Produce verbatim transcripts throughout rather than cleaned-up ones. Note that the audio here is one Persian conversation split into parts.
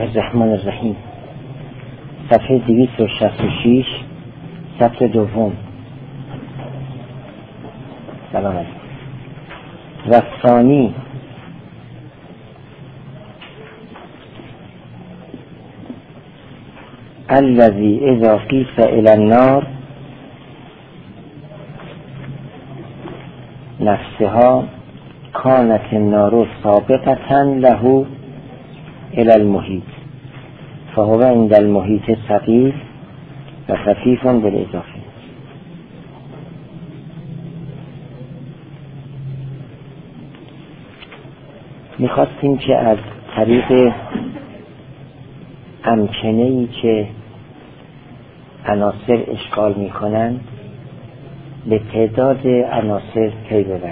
الرحمن الرحیم. صفحه دویست و شصت و شش، سطر دوم. سلام علیکم. و ثانی الذی اذا قیس الی النار نفسها کانت النار سابقة له الی المحیط فهو عند المحیط ثقیل و خفیف بالاضافه. میخواستیم که از طریق امکنه‌ای که عناصر اشغال میکنند به تعداد عناصر پی ببریم.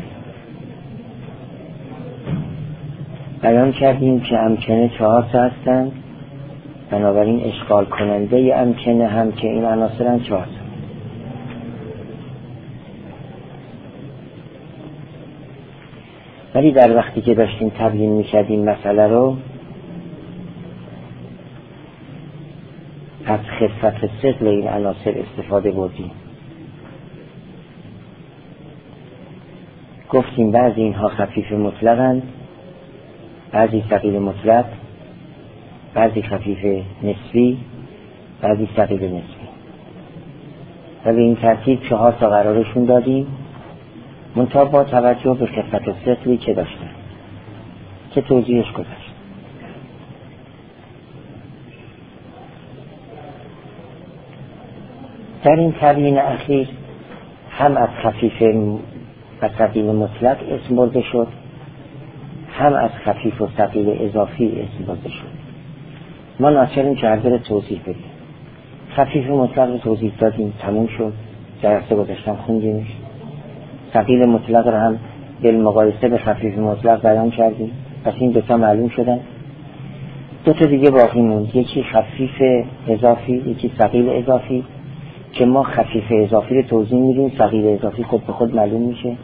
بیان کردیم که امکنه چهار تا هستند، بنابراین اشغال کننده امکنه هم که این عناصر هم چهار تا. ولی در وقتی که داشتیم تبیین میکردیم مسئله رو از خفت ثقل این عناصر استفاده بردیم. گفتیم بعضی اینها خفیف مطلقند، بعضی ثقیل مطلق، بعضی خفیف نسبی، بعضی ثقیل نسبی. و به این ترتیب چهار تا قرارشون دادیم، منتها با توجه به خفت ثقلی که داشتن که توضیحش گذشت. در این تبیین اخیر هم از خفیف و ثقیل مطلق اسم برده شد، هم از خفیف و ثقیل اضافی اسم برده شد. ما ناچاریم که هر دو توضیح بدیم. خفیف مطلق رو توضیح دادیم، تموم شد، جلسه گذاشتم خوندیمش. ثقیل مطلق رو هم بالمقایسه به خفیف مطلق بیان کردیم، پس این دوتا معلوم شدن. دو تا دیگه باقی موند، یکی خفیف اضافی، یکی ثقیل اضافی، که ما خفیف اضافی رو توضیح میدیم، ثقیل اضافی خود به خود معلوم میشه.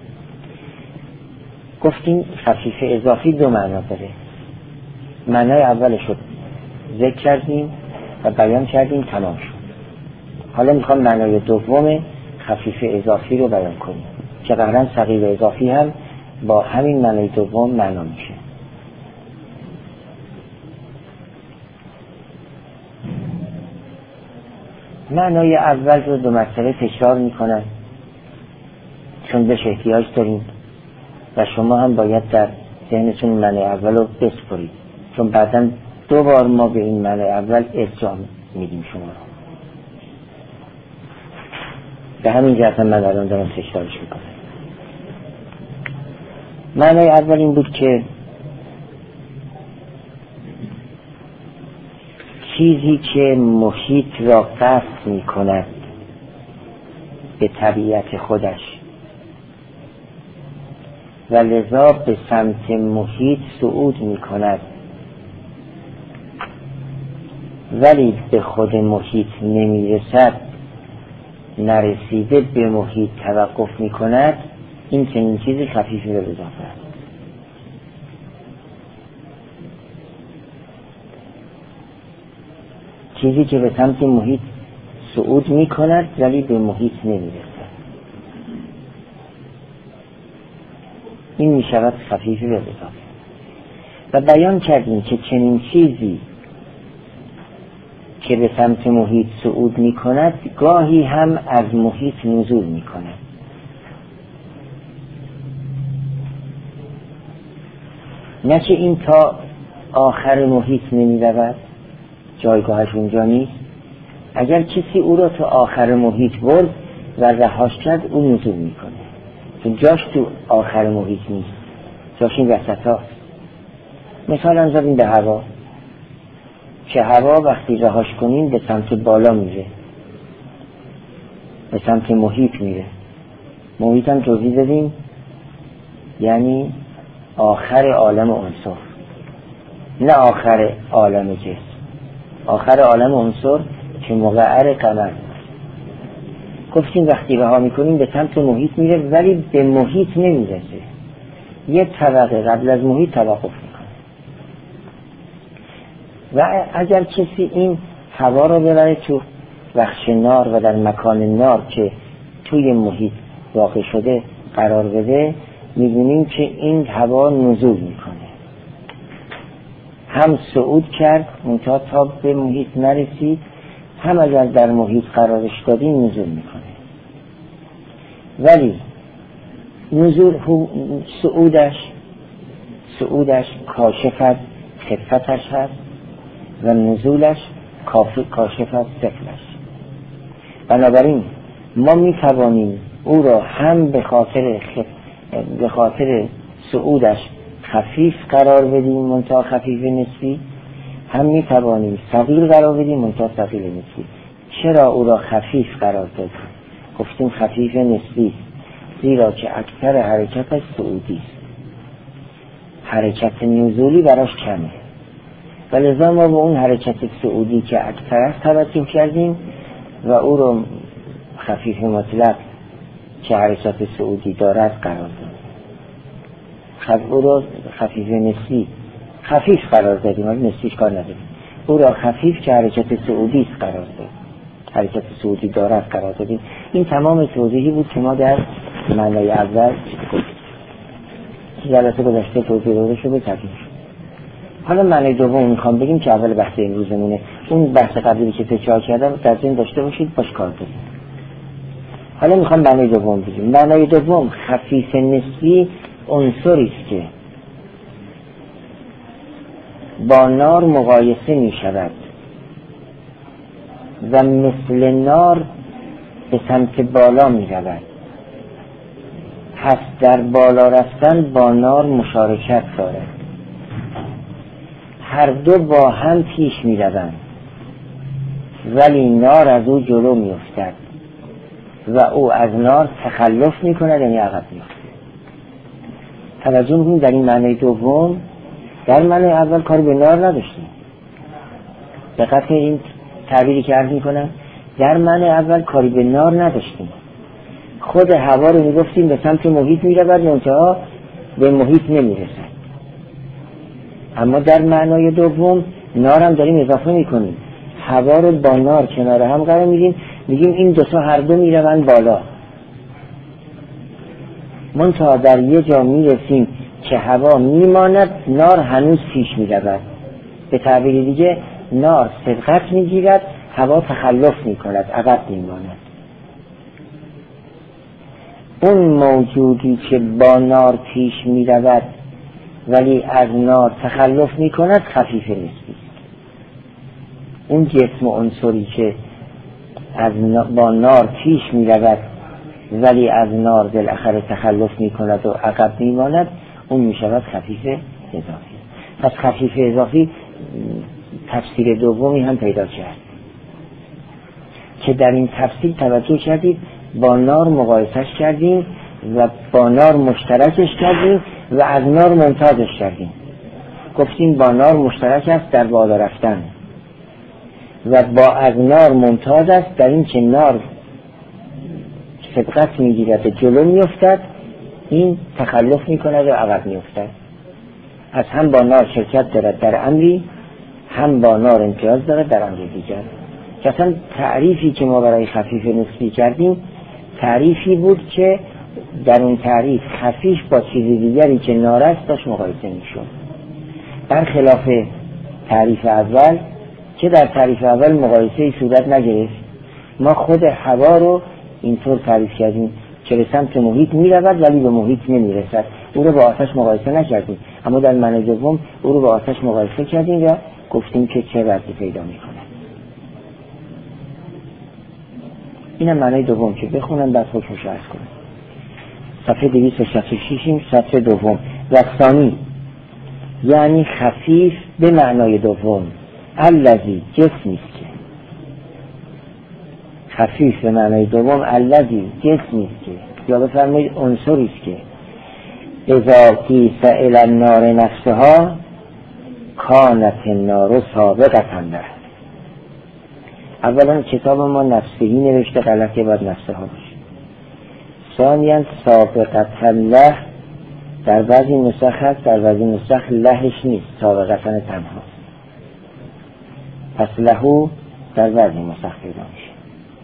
گفتیم خفیف اضافی دو معنا داره. معنای اولش رو ذکر کردیم و بیان کردیم، تمام شد. حالا میخوام معنای دوم خفیف اضافی رو بیان کنیم که قطعاً ثقیل اضافی هم با همین معنای دوم معنا میشه. معنای اول رو دو مسئله تکرار میکنن چون بهش احتیاج داریم و شما هم باید در ذهنتون معنای اول رو بسپرید، چون بعداً دو بار ما به این معنای اول ارجاع میدیم شما رو. به همین جهت من الان دارم تکرارش میکنم. معنای اول این بود که چیزی که محیط را قصد می کند به طبیعت خودش و لذا به سمت محیط صعود می کند ولی به خود محیط نمی رسد، نرسیده به محیط توقف می کند، این چنین چیزی خفیف به اضافه است. چیزی که به سمت محیط صعود می کند ولی به محیط نمی رسد، این می شود خفیف به اضافه. و بیان کردیم که چنین چیزی که به سمت محیط صعود می کند گاهی هم از محیط نزول می کند. نه که این تا آخر محیط نمی رود، جایگاهش اونجا نیست. اگر کسی او را تا آخر محیط برد و رهاش کرد، او نزول می کنه، چون جاش تو آخر محیط نیست، جاش این وسط هاست. مثال هم زدیم به هوا، که هوا وقتی رهاش کنیم به سمت بالا میره، به سمت محیط میره. محیط هم توضیح دادیم یعنی آخر عالم عنصر، نه آخر عالم جسم. آخر عالم عنصر که مقعر قمر. گفتیم وقتی رها میکنیم به سمت محیط میره ولی به محیط نمیرسه، یه طبقه قبل از محیط توقف میکنه. و اگر کسی این هوا رو ببره تو بخش نار و در مکان نار که توی محیط واقع شده قرار بده، می‌بینیم که این هوا نزول میکنه، هم صعود کرد منتها تا به محیط نرسید، هم اگر در محیط قرارش دادیم نزول میکنه. ولی نزول صعودش صعودش کاشف از خفتش هست و نزولش کاشف از ثقلش. بنابراین ما می توانیم او را هم به خاطر خف... به خاطر صعودش خفیف قرار بدیم منتها خفیف نسبی، هم می توانیم ثقیل قرار بدیم منتها ثقیل نسبی. چرا او را خفیف قرار دادیم؟ گفتیم خفیف نسبی زیرا که اکثر حرکتش صعودی است، حرکت نزولی براش کمه، ولذا ما به اون حرکت صعودی که اکثر است توجه کردیم و او رو خفیف مطلق که حرکت صعودی دارد قرار دادیم. خب او رو خفیف نسبی خفیف قرار دادیم، ولی نسبیش کار نداریم. او را خفیف که حرکت صعودی است قرار دادیم، حرکت صعودی دارد قرار دادیم. این تمام توضیحی بود که ما در معنای اول گفتیم. جلسه گذشته توضیح داده شده تکمیل شد. حالا معنی دوم میخوام بگیم که اول بحث امروزمونه. اون بحث قبلی که تکرار کردم در ذهن داشته باشید، باش کار کنید. حالا میخوام معنی دوم بگیم. معنی دوم خفیف نسبی عنصری است که با نار مقایسه میشود و مثل نار به سمت بالا میرود، پس در بالا رفتن با نار مشارکت دارد. هر دو با هم پیش می روند ولی نار از او جلو می افتد و او از نار تخلف می کند، یعنی عقب می افتد. توجه می‌کنید در این معنی دوم. در معنی اول کاری به نار نداشتیم. دقت این تعبیری که عرض می کنم، در معنی اول کاری به نار نداشتیم، خود هوا رو می گفتیم به سمت محیط می رود منتها به محیط نمی رسد. اما در معنای دوم نار هم داریم اضافه میکنیم، هوا رو با نار کنار هم قرار میدیم، میگیم این دوتا هر دو میروند بالا، منتها در یه جا میرسیم که هوا میماند، نار هنوز پیش میرود. به تعبیر دیگه نار سبقت میگیرد، هوا تخلف میکند، عقب میماند. اون موجودی که با نار پیش میرود ولی از نار تخلف می کند خفیف نسبی. اون جسم و عنصری که از با نار پیش می رود ولی از نار بالاخره تخلف می کند و عقب می ماند، اون می شود خفیف اضافی. پس خفیف اضافی تفسیر دومی هم پیدا کرد که در این تفسیر توجه کردید با نار مقایسش کردیم و با نار مشترکش کردیم و از نار ممتازش کردیم. گفتیم با نار مشترک است در بالا رفتن و با از نار ممتاز است در این که نار سبقت میگیرد و جلو میافتد، این تخلف میکند و عقب میافتد. از هم با نار شرکت دارد در امری، هم با نار امتیاز دارد در امر دیگر. که اصلا تعریفی که ما برای خفیف نسبی کردیم تعریفی بود که در اون تعریف خفیف با چیز دیگری که نار است داشت مقایسه میشد، برخلاف تعریف اول که در تعریف اول مقایسه صورت نگرفت. ما خود هوا رو اینطور تعریف کردیم که به سمت محیط میرود ولی به محیط نمیرسد، او رو با آتش مقایسه نکردیم. اما در معنی دوم او رو با آتش مقایسه کردیم و گفتیم که چه وضعی پیدا میکنه. اینم معنی دوم که بخونم بعد حکمش عرض کنم. صفحه دویست و شصت و شش صفحه دوم. وقتانی یعنی خفیف به معنای دوم، الذی جسمی است که خفیف به معنای دوم الذی جسمی است که یا بفرمایید عنصری است که اذا قیس الی النار نفسها کانت النار سابقة له. اولا کتاب ما نفسهی نوشته، غلطی باید نفسها باشه. ثانیاً سابقة له در بعضی نسخ هست، در بعضی نسخ لهش نیست، سابقة تنها. پس لهو در وزن مسخر میشه.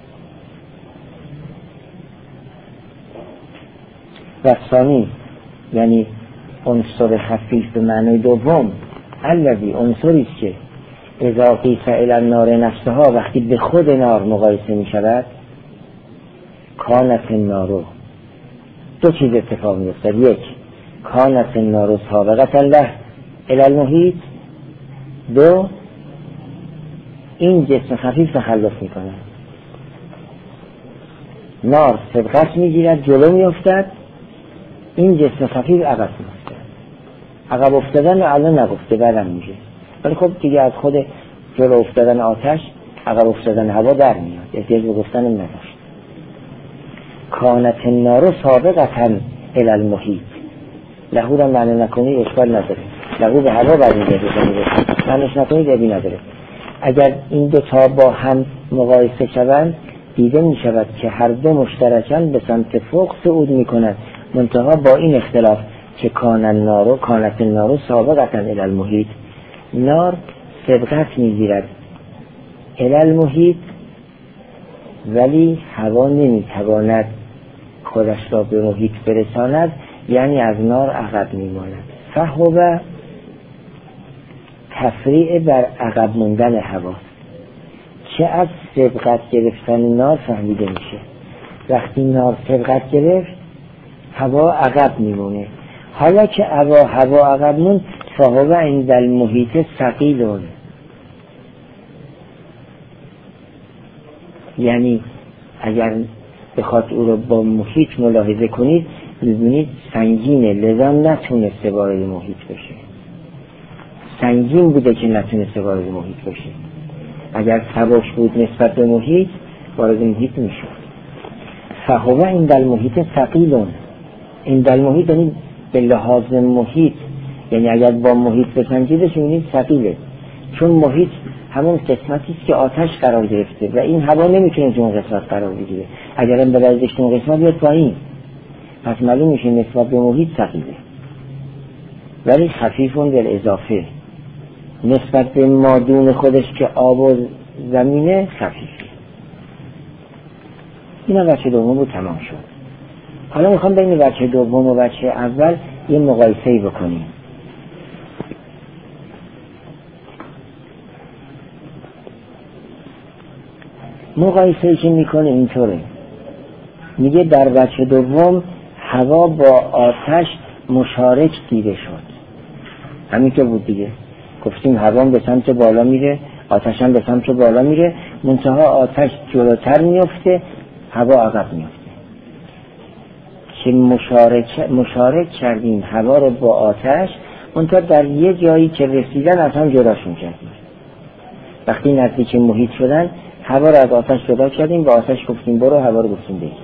و ثانی یعنی عنصر خفیف به معنی دوم، الذی عنصری است که اذا قیس الی النار نفسها، وقتی به خود نار مقایسه می شود، کانت النار، دو چیز اتفاق می افتد. یک، کانت النار سابقة له الی المحیط. دو، این جسم خفیف تخلف می کند، نار سبقت می گیرد، جلو می افتد، این جسم خفیف عقب می افتد. عقب افتادن الان نگفته، بعدم میگه، ولی خب دیگه از خود جلو افتادن آتش عقب افتادن هوا در میاد، احتیاج به گفتن هم نداشت. کانت النار سابقة الی المحیط، لهو را معنی نکنی اشکال نداره، لهو به هوا برمیگرده، معنیش نکنی ابی نداره. اگر این دو تا با هم مقایسه شوند دیده می شود که هر دو مشترکاً به سمت فوق صعود می کند، منتها با این اختلاف که کان النار کانت النار سابقة الی المحیط، نار سبقت می گیرد الی المحیط، ولی هوا نمی تواند خودش را به محیط برساند، یعنی از نار عقب می ماند. فهو تفریع بر عقب موندن هوا، چه از سبقت گرفتن نار فهمیده میشه. وقتی نار سبقت گرفت هوا عقب میمونه، حالا که هوا هوا عقب موند، فهو عند المحیط ثقیل، یعنی اگر بخواد او رو با محیط ملاحظه کنید میبینید سنگینه، لذا نتونسته وارد محیط بشه. سنگین بوده که نتونسته وارد محیط بشه، اگر سبک بود نسبت به محیط وارد محیط میشد. فهو عند المحیط ثقیل، عند المحیط یعنی به لحاظ محیط، یعنی اگر با محیط بسنجیدش میبینید ثقیله، چون محیط همون قسمتی است که آتش قرار گرفته و این هوا نمیتونه تو اون قسمت قرار بگیره، اگر هم بلدش تو اون قسمت بیاد پایین، پس معلوم میشه نسبت به محیط ثقیله. ولی خفیفون در اضافه نسبت به مادون خودش که آب و زمینه خفیفه. این بچه دوم بود، تمام شد. حالا میخوام بین بچه دوم و بچه اول یه مقایسه‌ای بکنیم. مقایسه‌ای که میکنه اینطوره، میگه در بچه دوم هوا با آتش مشارک دیده شد. همین که بود دیگه، گفتیم هوا به سمت بالا میره، آتش هم به سمت بالا میره، منتها آتش جلوتر میفته، هوا عقب میفته. که مشارک مشارک کردیم هوا رو با آتش، منتها در یه جایی که رسیدن از هم جداشون کردیم. وقتی نزدیک محیط شدن هوا رو از آتش جدا کردیم، با آتش گفتیم برو، هوا رو گفتیم بگیر.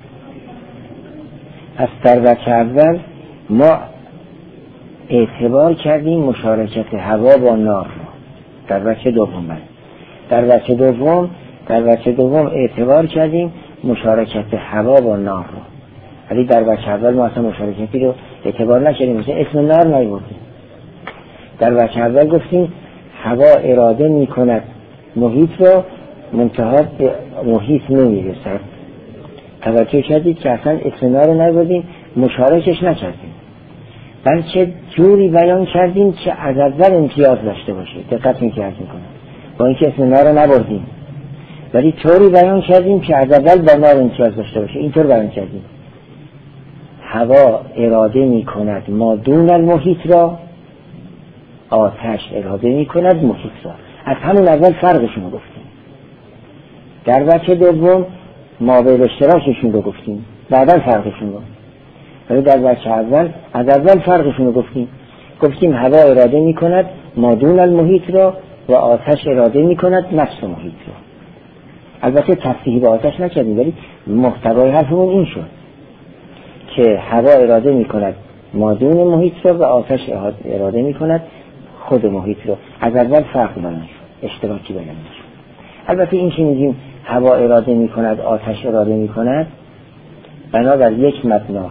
پس در بچه اول ما اعتبار کردیم مشارکت هوا با نار رو. در بچه دوم من در بچه دوم در بچه دوم اعتبار کردیم مشارکت هوا با نار رو، ولی در بچه اول ما اصلا مشارکتی رو اعتبار نکردیم، مثلا اسم نار نیوردیم. در بچه اول گفتیم هوا اراده می کند محیط رو، منتها به محیط نمی رسد. توجه کردید که اصلا اسم نار رو نیوردیم، مشارکش نکردیم، بلکه جوری بیان کردیم که از اول امتیاز داشته باشه. دقت می‌کنید میکنم با اینکه اسم نار رو نبردیم، ولی طوری بیان کردیم که از اول با نار امتیاز داشته باشه. اینطور بیان کردیم هوا اراده میکند ما دون المحیط را، آتش اراده میکند محیط را. از همون اول فرقشون رو گفتیم. در بچه دوم ما به اشتراکشون رو گفتیم، بعدا فرقشون رو. ولی در بچه اول از اول فرقشون رو گفتیم. گفتیم هوا اراده می کند ما دون المحیط را و آتش اراده می کند نفس محیط را. البته تصریح به آتش نکردیم، ولی محتوای حرفمون این شد که هوا اراده می کند ما دون محیط را و آتش اراده می کند خود محیط را. از اول فرق بلند شد، اشتراکی بلند شد. البته این که میگیم هوا اراده می کند آتش اراده می کند، بنابر یک مبنا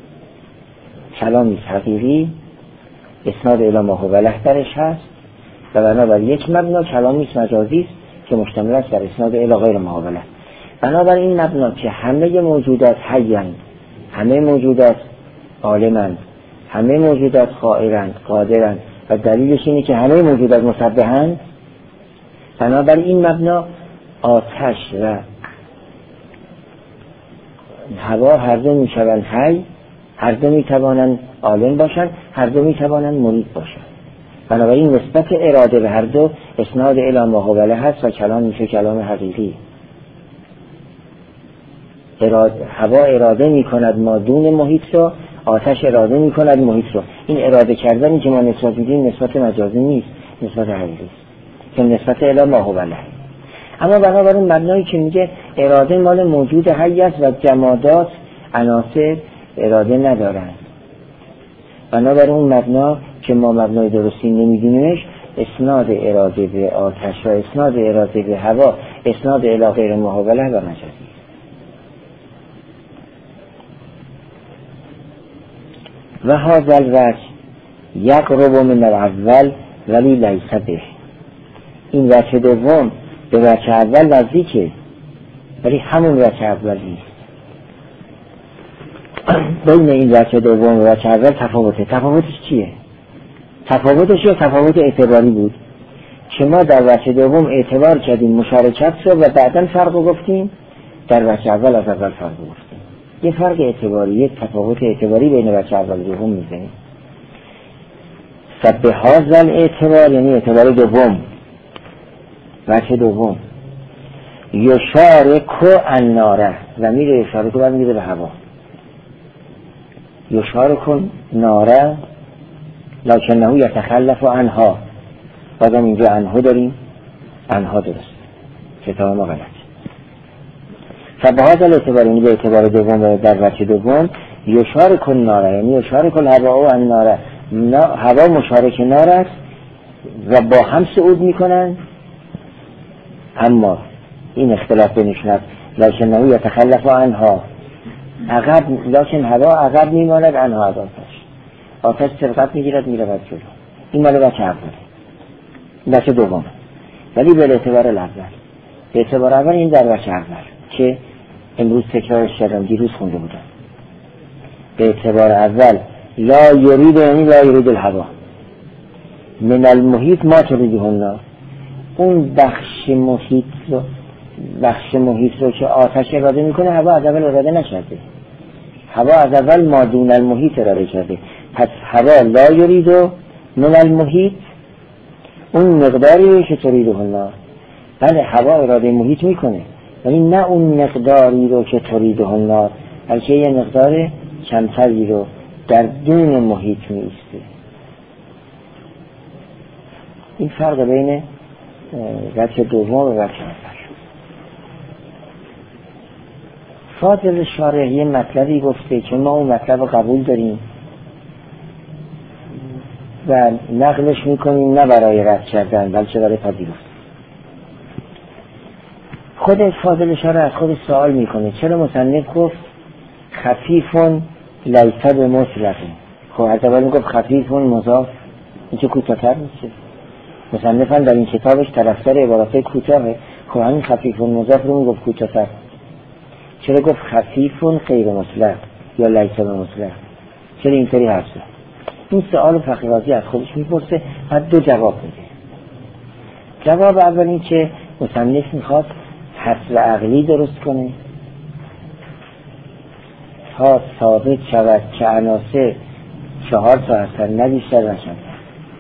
کلامی حقیقی اسناد الی ما هو له درش هست، و بنابراین یک مبنا کلامی است مجازی است که مشتمل است بر اسناد الی غیر محاوله. بنابراین این مبنا که همه موجودات حی‌اند، همه موجودات عالمند، همه موجودات قائرند، قادرند و دلیلش اینه که همه موجودات مسبحند، بنابراین این مبنا آتش و هوا هر دو میشوند حی، هر دو میتوانند عالم باشند، هر دو میتوانند مرید باشند. بنابراین نسبت اراده به هر دو اسناد الی محاوله هست و کلام میشه کلام حقیقی. اراده، هوا اراده میکند مادون محیط رو، آتش اراده میکند محیط رو. این اراده کردنی که ما نسبت میدیم نسبت مجازی نیست، نسبت حقیقی است که نسبت الی محاوله. اما بنابراین مبنایی که میگه اراده مال موجود حی است و جمادات عناصر اراده ندارند، بنابراین اون مبنا که ما مبنای درستی نمیدونیمش اسناد اراده به آتش و اسناد اراده به هوا اسناد الی غیر محاوله و مجازی. و هذا الوجه یقرب من الاول ولی لیس به. این وجه دوم به وجه اول نزدیکه ولی همون وجه اول نیست. بین این وجه دوم و وجه اول تفاوته. تفاوتش چیه؟ تفاوتش یا تفاوت اعتباری بود که ما در وجه دوم اعتبار کردیم مشارکت رو و بعداً فرق گفتیم، در وجه اول از اول فرق گفتیم. یه فرق اعتباری، یک تفاوت اعتباری بین وجه اول و دوم میزنیم. به هذا اعتبار یعنی اعتبار دوم، وجه دوم یشارکو الناره و میره یشارکو بعد میره به هوا. یشارکو ناره لکنه یتخلف عنها، بازم اینجا عنها داریم، عنها درست کتاب ما غلط. فبهذا الاعتبار یعنی به اعتبار دوم و در وجه دوم یشارکو ناره یعنی یشارکو الهوا و الناره، هوا مشارک نار است و با هم صعود میکنن، اما این اختلاف بینشون است لکنه یتخلف عنها، عقب لکن هوا عقب میماند عنها از آتش، آتش سبقت میگیرد میرود جلو. این مال بچه اول، بچه دوم. ولی به اعتبار اول، به اعتبار اول این در بچه اول که امروز تکرارش کردم، دیروز خونده بودم. به اعتبار اول لا یرید یعنی لا یرید الهوا من المحیط ما تریده النار، اون بخش محیط رو بخش محیط رو که آتش اراده میکنه هوا از اول اراده نشده، هوا از اول ما دون المحیط اراده کرده. پس هوا لا یرید من المحیط اون مقداری که تریده النار. بله هوا اراده محیط میکنه ولی نه اون مقداری رو که تریده النار، بلکه یه مقدار کمتری رو در دون محیط میسته. این فرق بین وجه دوم و وجه اول. فاضل شارح یه مطلبی گفته که ما اون مطلب رو قبول داریم و نقلش میکنیم نه برای رد کردن بلکه برای پذیرفت. خود فاضل شارح از خود سوال میکنه چرا مصنف گفت خفیفون لیس بمطلق. خب از اول میگفت خفیفون مضاف، این که کوتاه‌تر میشه. مصنف هم در این کتابش طرفدار عبارات کوتاهه، خب همین خفیفون مضاف رو میگفت کوتاه‌تر. چرا گفت خفیفون غیر مطلق یا لیس بمطلق؟ چرا اینطوری حرف زد؟ این سوال فخر رازی از خودش میپرسه، بعد دو جواب میده. جواب اول این که مصنف میخواد حصر عقلی درست کنه تا ثابت شود که عناصر چهار تا هستن نه بیشتر نه کمتر،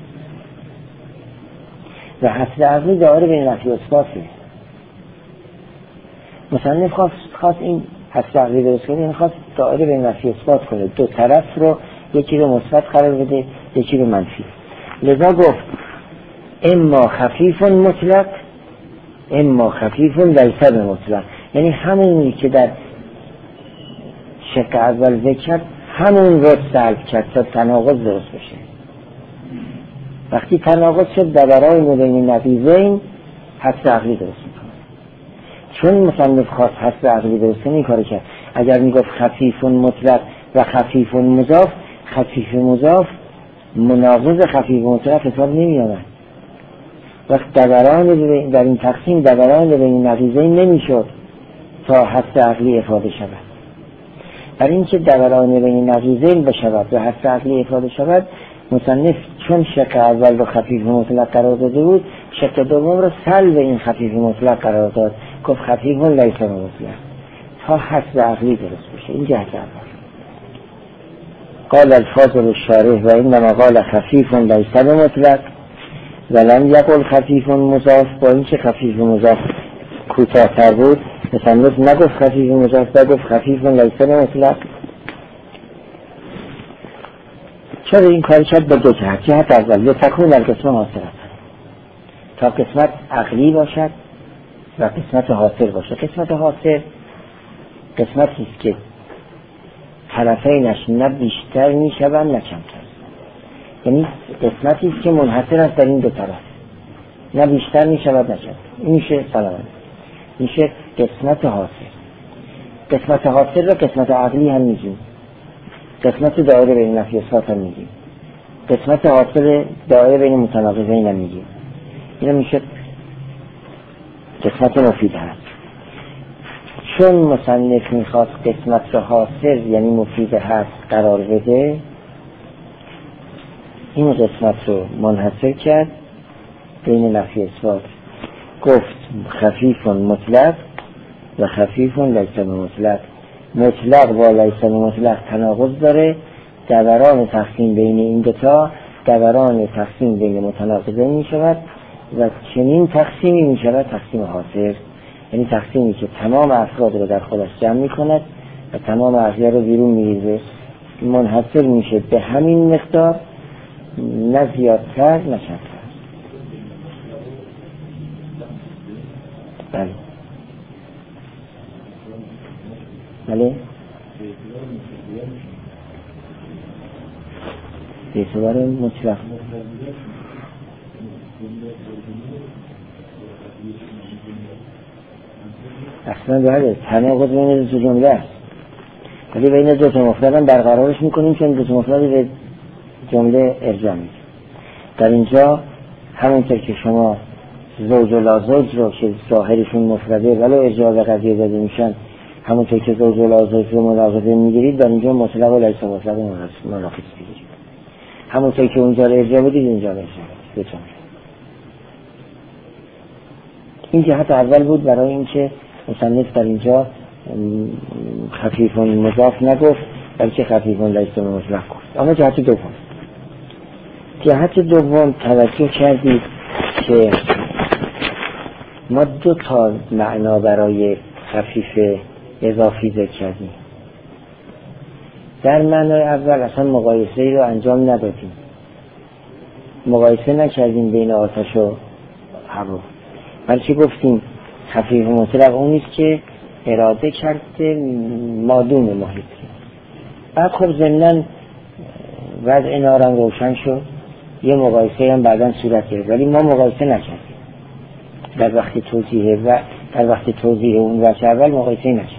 و حصر عقلی دائره بین نفی و اثباته. مصنف خواست خواست این حصر عقلی درست کنه، این خواست دائره بین نفی و اثبات کنه، دو طرف رو یکی رو مثبت قرار بده یکی رو منفی. لذا گفت اما خفیفون مطلق اما خفیفون لیس بمطلق، یعنی همونی که در شق اول ذکر کرد همون رو سلب کرد تا تناقض درست بشه. وقتی تناقض شد در برای مبین نقیضین حصر عقلی درست میکنه. چون مصنف خواست حصر عقلی درست کنه این کار کرد. اگر میگفت خفیفون مطلق و خفیفون مضاف، خفیف مضاف مناقض خفیف مطلق حساب نمی آمد. وقت دوران در این تقسیم دوران بین نقیضین نمیشد تا حد عقلی افاده شود. برای اینکه دوران بین نقیضین بشود و حد عقلی افاده شود، مصنف چون شک اول رو خفیف مطلق قرار داده بود، شک دوم رو سلب این خفیف مطلق قرار داد، گفت خفیف لیس مطلق تا حد عقلی درست بشه. این جهت اول. قال الفاضل الشارح و انما قال خفیف لیس مطلق ولم یقل خفیف مضاف. با اینکه خفیف مضاف کوتاه‌تر بود، مصنف نگفت خفیف مضاف، بگفت خفیف لیس مطلق. چرا این کار شد؟ به دو جهت. جهت اول لتکون القسمه حاصله، تا قسمت عقلی باشد و قسمت حاصل باشد. قسمت حاصل قسمتی است که طرفینش نه بیشتر می شوند نه کمتر، یعنی قسمتی است که منحصر است در این دو طرف، نه بیشتر می شود نه کمتر. این میشه سلامت، میشه قسمت حاصل. قسمت حاصل را قسمت عقلی هم میگیم، قسمت دایره بین نفی اثبات هم میگیم، قسمت حاصل دایره بین متناقضین هم میگیم. این میشه قسمت مفید هست. چون مصنف میخواست قسمت حاصل یعنی مفید هست قرار بده، این قسمت رو منحصر کرد بین نفی اثبات، گفت خفیف مطلق و خفیف لیس مطلق. مطلق با لیس مطلق تناقض داره، دوران تقسیم بین این دوتا دوران تقسیم بین متناقضین می شود و چنین تقسیمی می شود تقسیم حاصل، یعنی تقسیمی که تمام افراد رو در خودش جمع می کند و تمام اغیار رو بیرون می ریزه. منحصر میشه به همین مقدار، نه زیادتر نه کمتر. بله بله به اعتبار مطلق اصلا باید تناقض بین دو جمله است، ولی بین دو تا مفرد هم برقرارش میکنیم چون دو تا مفرد به جمله ارجاع میدیم. در اینجا همونطور که شما زوج و لازوج رو که ظاهرشون مفرده ولی ارجاع به قضیه داده میشن، همونطور که زوج و لازوج رو مناقضه میگیرید، در اینجا مطلق و لیس مطلق مناقض میگیرید. همونطور که اونجا رو ارجاع بدید اینجا رو ارجاع بدید. این جهت اول بود برای اینکه مصنف در اینجا خفیف مضاف نگفت بلکه خفیف لیس مطلق گفت. اما جهت دوم جهت دوم توجه کردید که ما دو تا معنا برای خفیف اضافی ذکر کردیم. در معنای اول اصلا مقایسه ای رو انجام ندادیم، مقایسه نکردیم بین آتش و هوا، بلکه گفتیم خفیف مطلق اونیست که اراده کرده مادون محیط. بعد خب ضمناً وضع نارم روشن شد، یه مقایسه هم بعداً صورت گرفت، ولی ما مقایسه نکردیم در وقت توضیح و در وقت توضیح اون وجه اول مقایسه نکردیم.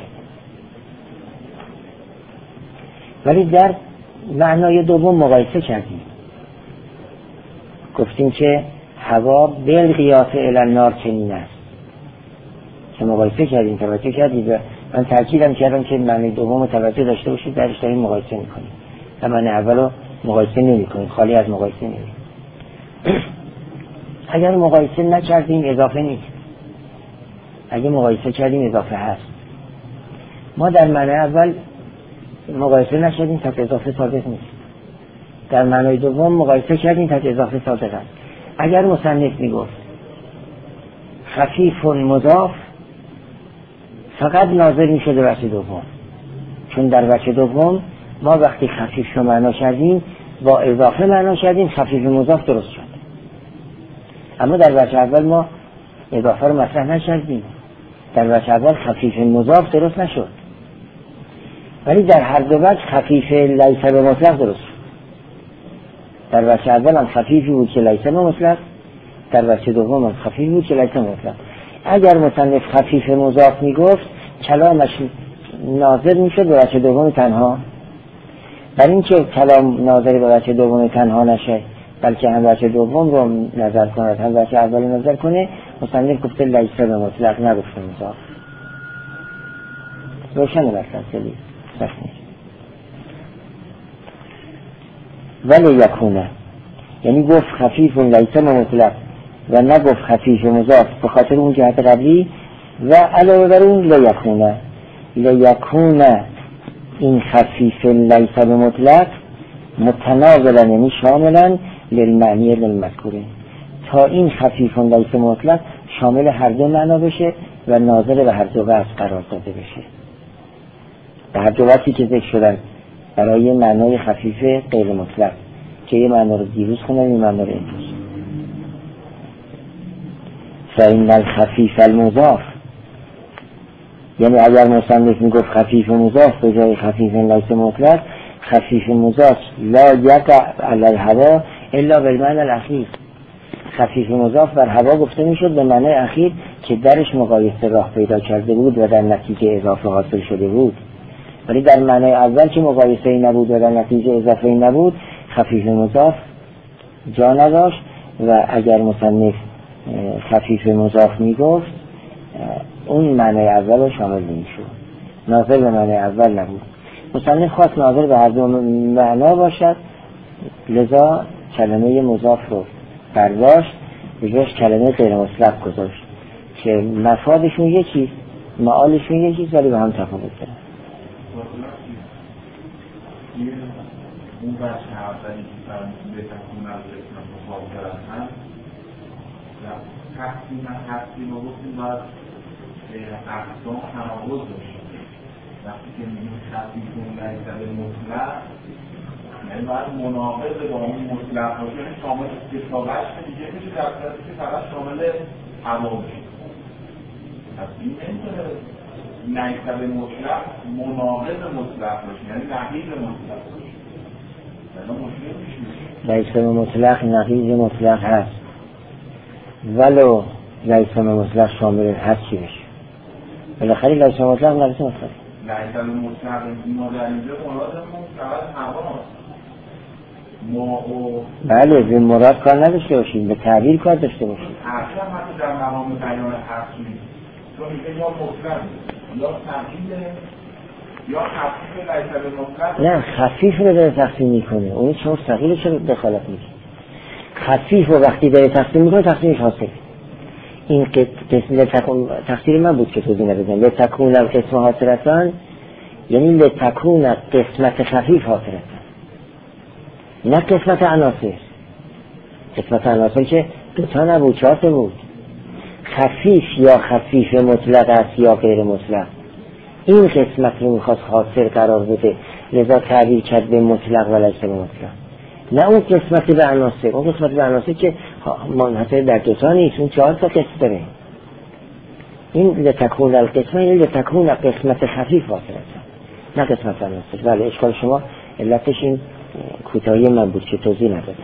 ولی در معنای دوم مقایسه کردیم، گفتیم که هوا بالقیاس الی النار چنین است، که مقایسه کردیم، توجه کردید و من تأکیدم کردم که معنی دوم توجه داشته باشید، درش داریم مقایسه میکنیم و معنی اول رو مقایسه نمی کنیم، خالی از مقایسه نمی. اگر مقایسه نکردیم اضافه نیست، اگر مقایسه کردیم اضافه هست. ما در معنی اول مقایسه نکردیم تا اضافه صادق نیست، در معنی دوم مقایسه کردیم تا اضافه صادق است. اگر مصنف میگفت خفیف مضاف فقط ناظر میشه به وجه دوم، چون در وجه دوم ما وقتی خفیف رو معنا کردیم با اضافه معنا کردیم، خفیف مضاف درست شد. اما در وجه اول ما اضافه رو مطرح نکردیم، در وجه اول خفیف مضاف درست نشد، ولی در هر دو وجه خفیف لیس به مطلق درست شد. در وجه اول هم خفیفی بود که لیس به مطلق، در وجه دوم هم خفیف بود که لیس به مطلق. اگر مصنف خفیف مضاف میگفت کلامش ناظر میشد به وجه دوم تنها، برای اینکه کلام ناظر به وجه دوم تنها نشه بلکه هم وجه دوم رو نظر کند هم وجه اول نظر کنه، مصنف گفته لیس به مطلق، نگفته مضاف. روشن بسن سلی سخت نیست. ولی یکونه، یعنی گفت خفیف و لیس به مطلق و نگفت خفیف و مضاف به خاطر اون جهت قبلی، و علاوه بر اون لیکونه لیکونه این خفیف لیس به مطلق متناولا، یعنی شاملا للمعنی للمذکوره، تا این خفیف لیس مطلق شامل هر دو معنا بشه و ناظر به هر دو وجه قرار داده بشه، به هر دو وجهی که ذکر شدن برای معنای خفیف غیر مطلق که یه معنا رو دیروز خوندن، یه معنا رو امروز. فإن الخفیف المضاف، یعنی اگر مصنف میگفت خفیف مضاف به جای خفیف لیس مطلق، خفیف مضاف لا یقع علی الهوا الا بالمعنی الاخیر. خفیف مضاف بر هوا گفته میشد به معنی اخیر که درش مقایسه راه پیدا کرده بود و در نتیجه اضافه حاصل شده بود، ولی در معنی اول که مقایسه ای نبود و در نتیجه اضافه ای نبود، خفیف مضاف جا نداشت و اگر مصنف خفیف مضاف میگفت اون معنی اول رو شامل نمیشد، ناظر به معنی اول نبود. مصنف خواست ناظر به هر دو معنا باشد، لذا کلمه مضاف رو برداشت، به جاش کلمه غیر مطلق گذاشت که مفادشون یکیست، معالشون یکیست ولی به هم تفاوت دارن. اون بچه اولی که فرمودن به تقسیم از اسم مخاطر هم تقسیم تقسیم رو گفتیم باید اقسام تناقض داشته. وقتی که میگیم خفیفون لیس به مطلق، یعنی باید مناقض با اون مطلق باشه، یعنی شامل دو بچه دیگه میشه در صورتی که فقط شامل هوا بشه. پس این نمیتونه لیس به مطلق مناقض مطلق باشه، یعنی نقیض مطلق باشه. لیس به مطلق نقیض مطلق هست، ولو لیس به مطلق شامل هست چی بشه؟ بالاخره لیس به مطلق نقیض مطلق. لیس به مطلق ما در اینجا مرادمون فقط هوا ما. بله، به مراد کار نداشته باشیم، به تعبیر کار داشته باشیم. حرفی هم حتی در مقام بیان حرف نیست، چون میگه یا مطلق یا تقییده یا خفیف لیس به مطلق. نه، خفیف رو داره تقسیم میکنه، اونی چون ثقیل چه دخالت میکنه. خفیف رو وقتی داره تقسیم میکنه تقسیمش حاصل. این قسم تقصیر من بود که توضیح ندادم. لتکون القسم حاصلتان، یعنی لتکون قسمت خفیف حاصلتان، نه قسمت عناصر. قسمت عناصر که دوتا نبود، چهار تا بود. خفیف یا خفیف مطلق است یا غیر مطلق، این قسمت رو میخواست حاصل قرار بده، لذا تعبیر کرد به مطلق و لیس به مطلق، نه اون قسمت به عناصر. اون قسمت به عناصر که منحصر در دوتا نیست، اون چهار تا قسم داره. این لتکون القسم، این لتکون قسمت خفیف حاصل است، نه قسمت عناصر. بله، اشکال شما علتش این کوتاهی من بود که توضیح ندادم.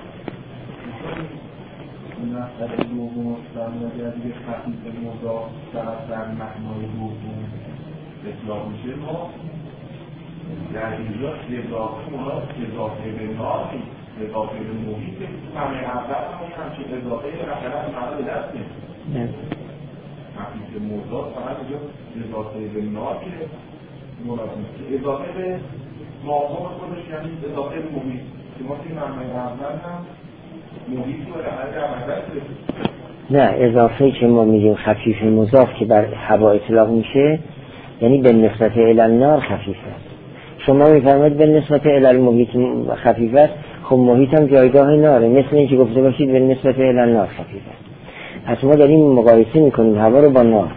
در دوم در دیگه خفیف مضاف فقط در معنای دوم اطلاق میشه، ما در اینجا اضافه مراد اضافه به نار نیست، اضافه به محیط. همه اول همون هم که اضافه مثلا معنا به دست نیست. خفیف مضاف فقط اینجا اضافه به نار که مراد نیست، اضافه به ماهور خودش یعنی اضافه به محیط که ما توی معنای اول هم محیط رو در نظر گرفتیم. نه، اضافه که ما میگیم خفیف مضاف که بر هوا اطلاق میشه یعنی به نسبت الی النار خفیف است. شما میفرمایید به نسبت الی المحیط خفیف است، خب محیط هم جایگاه ناره، مثل اینکه گفته باشید به نسبت الی النار خفیف است. پس ما داریم مقایسه میکنیم هوا رو با نار.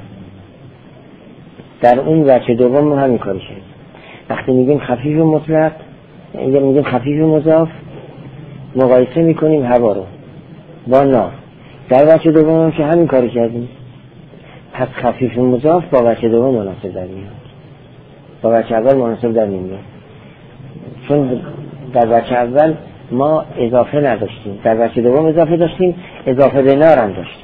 در اون وجه دوم همین کاری شد. وقتی میگیم خفیف مطلق یا میگیم خفیف مضاف، مقایسه میکنیم هوا رو با نار. در وجه دوم هم که همین کاری کردیم، پس خفیف مضاف با وجه دوم مناسب در میاد، با وجه اول مناسب در نمیاد. چون در وجه اول ما اضافه نداشتیم، در وجه دوم اضافه داشتیم، اضافه به نار هم داشتیم.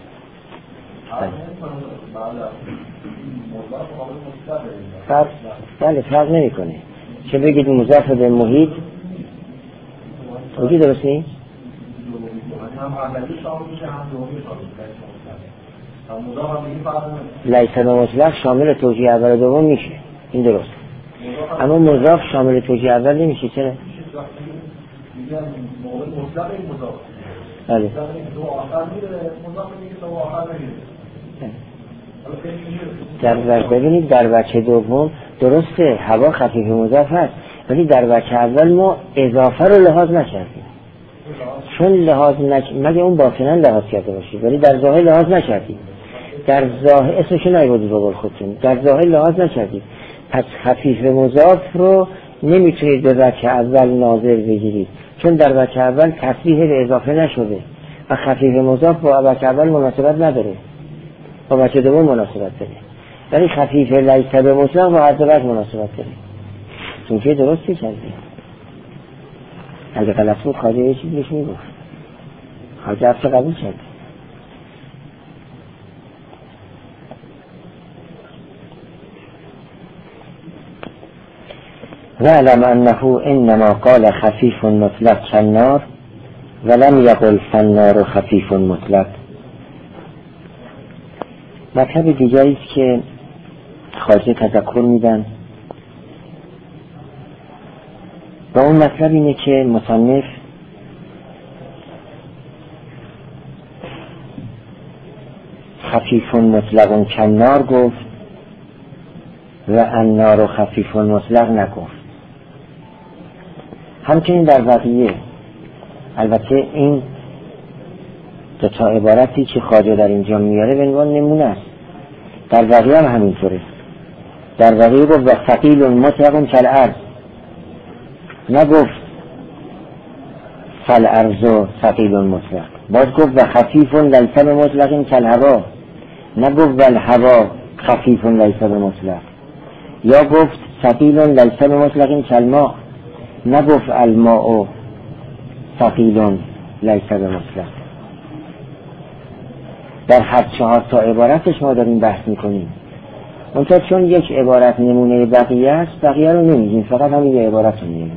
فرق بله فرق نمی کنه، چه بگید مضاف به محیط اوکی درست نیست؟ هم اولی شامل میشه هم دومی شامل میشه. هم مضاف هم میگه فرق لیس به مطلق شامل توجیه اول و دوم میشه، این درست. اما مضاف شامل توجیه اول نمیشه. چرا؟ میگم موقع مطلق این مضاف. بله. دو آخر میره مضاف میگه تو آخر نمیره. در ببینید در بچه دوم درسته هوا خفیف مضاف هست، ولی در بچه اول ما اضافه رو لحاظ نکردیم، چون لحاظ نک... مگه اون باطنا لحاظ کرده باشید، ولی در ظاهر لحاظ نکردیم. در ظاهر اسمشو نیاوردید به قول خودتون، در ظاهر لحاظ نکردید. پس خفیف مضاف رو نمیتونید به بچه اول ناظر بگیرید، چون در بچه اول تصریح به اضافه نشده و خفیف مضاف با بچه اول مناسبت نداره، با بچه دوم مناسبت داره، ولی خفیف لیس به مطلق با هر دو بچه مناسبت داره. توجیه درستی کردیم. اگه غلط بود خواهده یه چیز بهش میگفت، خواهده افت قبول کرد. وعلم انه انما قال خفیف مطلق كالنار ولم یقل فالنار خفیف مطلق. مطلب دیگری است که خواجه تذکر میدن و اون مطلب اینه که مصنف خفیف مطلق كالنار گفت و النار خفیف مطلق نگفت. همچنین در بقیه، البته این دو تا عبارتی که خواجه در اینجا میاره به عنوان نمونه است، در بقیه هم همینطوره. در بقیه گفت و ثقیل مطلق کالارض، نگفت فالارض ثقیل مطلق. باز گفت و خفیف لیس بمطلق کالهوا، نگفت و الهوا خفیف لیس بمطلق. یا گفت ثقیل لیس بمطلق کالماء، نگفت الماء ثقیل لیس بمطلق. در هر چهار تا عبارتش ما داریم بحث میکنیم. منتها چون یک عبارت نمونه بقیه است، بقیه رو نمیگیم، فقط همین یه عبارت رو میگیم.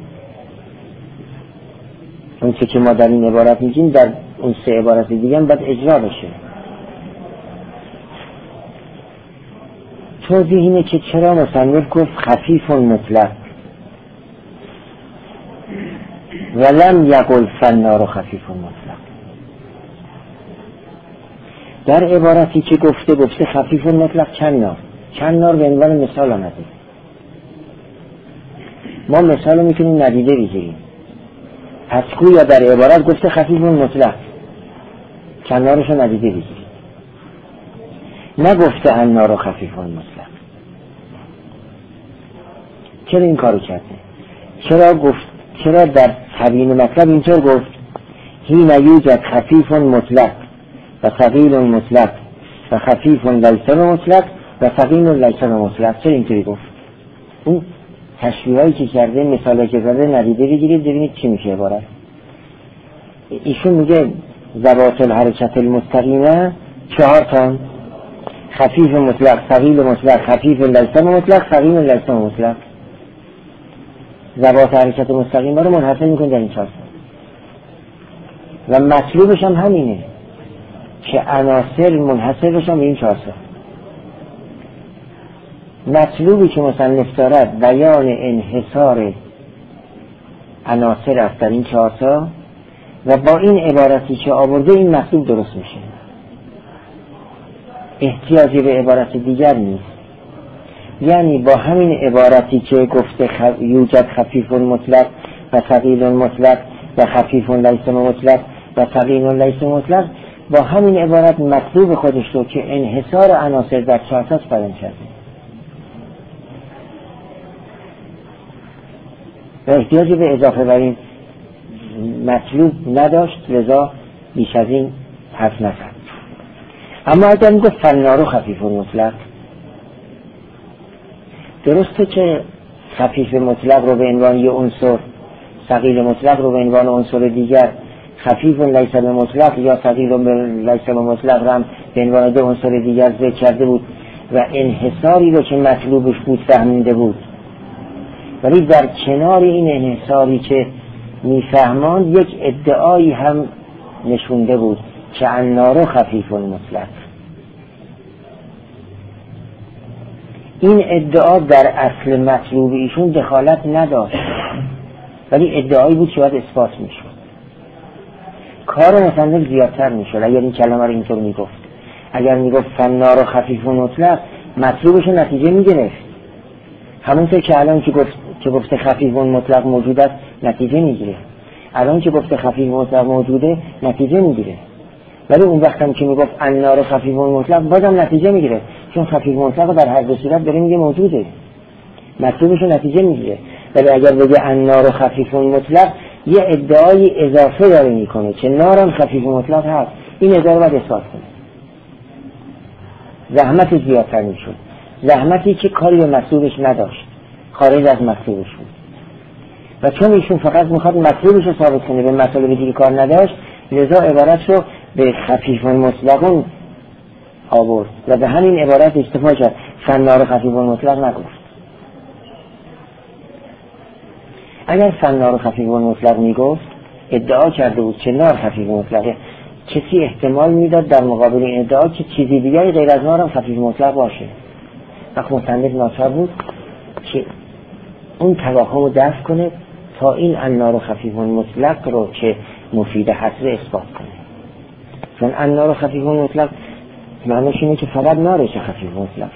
اون چه که ما در این عبارت میگیم در اون سه عبارت دیگه هم باید اجرا بشه. توضیح اینه که چرا مصنف گفت خفیف مطلق ولم یقل فالنار خفیف مطلق. در عبارتی که گفته گفته خفیف مطلق چند نار، چند نار به عنوان مثال آمده. ما مثال میتونیم ندیده بگیریم. پس گویا در عبارت گفته خفیف مطلق، چند نارش رو ندیده بگیریم، نگفته النار خفیف مطلق. چرا این کارو کرده؟ چرا گفت؟ چرا در تبیین مطلب اینطور گفت حین یوجد خفیف مطلق و ثقیل مطلق و خفیف لیس مطلق و ثقیل لیس مطلق؟ چرا اینطوری گفت؟ اون تشبیهایی که کرده، مثالی که زده ندیده بگیرید ببینید چی میشه عبارت. ایشون میگه ذوات الحرکت المستقیمه چهار تا، خفیف مطلق، ثقیل مطلق، خفیف لیس مطلق، ثقیل لیس مطلق. ذوات حرکت مستقیمه رو منحصر میکنه در این چهار و مطلوبش هم همینه که عناصر منحصر بشن به این چهار تا. مطلوبی که مصنف دارد بیان انحصار عناصر است در این چهار تا و با این عبارتی که آورده این مطلوب درست میشه، احتیاجی به عبارت دیگر نیست. یعنی با همین عبارتی که گفته خ... یوجد خفیف مطلق و ثقیل مطلق و خفیف لیس مطلق و ثقیل لیس مطلق، با همین عبارت مطلوب خودش رو که انحصار عناصر در چهار تا بیان کرده و احتیاجی به اضافه بر این مطلوب نداشت، لذا بیش از این حرف نزد. اما اگر میگفت فالنار خفیف مطلق، درسته که خفیف مطلق رو به عنوان یه عنصر، ثقیل مطلق رو به عنوان عنصر دیگر، خفیف لیس مطلق یا ثقیل لیس مطلق رو هم به عنوان دو عنصر دیگر ذکر کرده بود و انحصاری رو که مطلوبش بود فهمیده بود. ولی در کنار این انحصاری که میفهماند یک ادعایی هم نشونده بود که النار خفیف مطلق. این ادعا در اصل مطلوب ایشون دخالت نداشت، ولی ادعایی بود که باید اثبات میشد. کار مصنف زیادتر میشد اگر این کلمه رو اینطور میگفت. اگر میگفت فالنار خفیف مطلق، مطلوبش نتیجه میگرفت. همونطور که الان که گفت که گفت خفیف مطلق موجود است نتیجه میگیره، الان که گفت خفیف مطلق موجوده نتیجه میگیره. ولی اون وقت هم که میگفت النار خفیف مطلق بازم نتیجه میگیره، چون خفیف مطلق در هر دو صورت داره میگه موجوده، مطلوبش نتیجه میگیره. ولی اگر بگه النار خفیف مطلق، یه ادعای اضافه داره میکنه که نارم خفیف مطلق هست، این ادعا رو باید اثبات کنه. زحمت زیادتر میشد، زحمتی که کاری به مطلوبش نداشت، خارج از مطلوبش بود. و چون ایشون فقط میخواد مطلوبش رو ثابت کنه، به مطلب دیگه کار نداشت، لذا عبارت رو به خفیف مطلقون آورد و به همین عبارت استفاده کرد، فالنار خفیف مطلق نگفت. اگر فالنار خفیف مطلق میگفت، ادعا کرده بود که نار خفیف مطلقه، کسی احتمال میداد در مقابل این ادعا که چیزی دیگری غیر از نار هم خفیف مطلق باشه. وقت مصنف ناچار بود که اون توهم رو دفع کنه تا این النار خفیف مطلق رو که مفید حصر اثبات کنه. چون النار خفیف مطلق معنیش اینه که فقط نارش خفیف مطلق،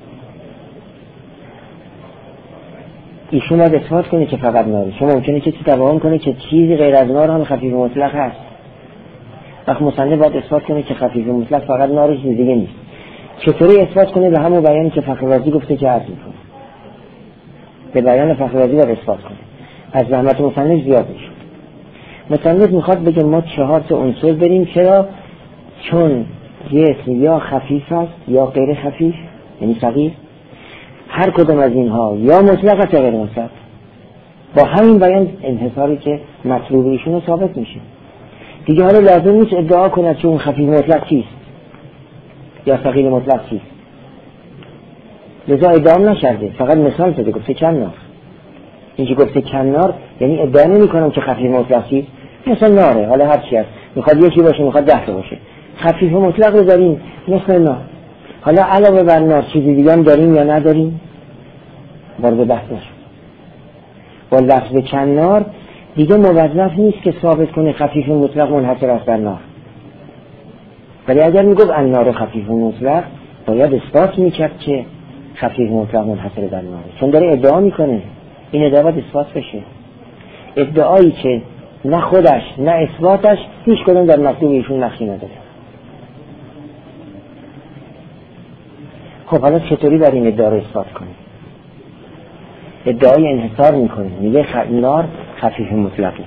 ایشون باید اثبات کنه که فقط ناره. چون ممکنه کسی توهم کنه که چیزی غیر از نار هم خفیف مطلق هست. وقت مصنف باید اثبات کنه که خفیف مطلق فقط نارش دیگه نیست. چطوری اثبات کنه؟ به همون بیانی که فخررازی گفته که عرض میکنه، به بیان فخررازی باید اثبات کنه. از زحمت مصنف زیاد میشه. مصنف میخواد بگه ما چهار تا عنصر بریم. چرا؟ چون جسم یا خفیف است یا غیر خفیف، یعنی صغیر. هر کدوم از اینها یا مطلق است یا غیر مطلق. با همین بیان انحصاری که مطلوب ایشون ثابت میشه. دیگه حالا لازم نیست ادعا کنه که اون خفیف مطلق چیست یا صغیر مطلق چیست. لذا ادعا نشرده، فقط مثال زده، گفته کنار. این که گفته کنار یعنی ادعا نمی کنم که خفیف مطلق چیست، مثل ناره، حالا هر چی هست، میخواد یکی باشه میخواد ده تا باشه. خفیف مطلق رو داریم مثل نار. حالا علاوه بر نار چیزی دیگه هم داریم یا نداریم؟ وارد بحث نشد. با لفظ کنار دیگه موظف نیست که ثابت کنه خفیف مطلق منحصر است در نار. ولی اگر میگفت النار خفیف مطلق، باید اثبات میکرد که خفیف مطلق منحصر در نار، چون داره ادعا میکنه. این ادعا باید اثبات بشه. ادعایی که نه خودش نه اثباتش هیچ کدوم در مطلوب ایشون نقشی نداره. خب حالا چطوری بر این ادعا رو اثبات کنه؟ ادعای انحصار میکنه، میگه خ... نار خفیف مطلقی،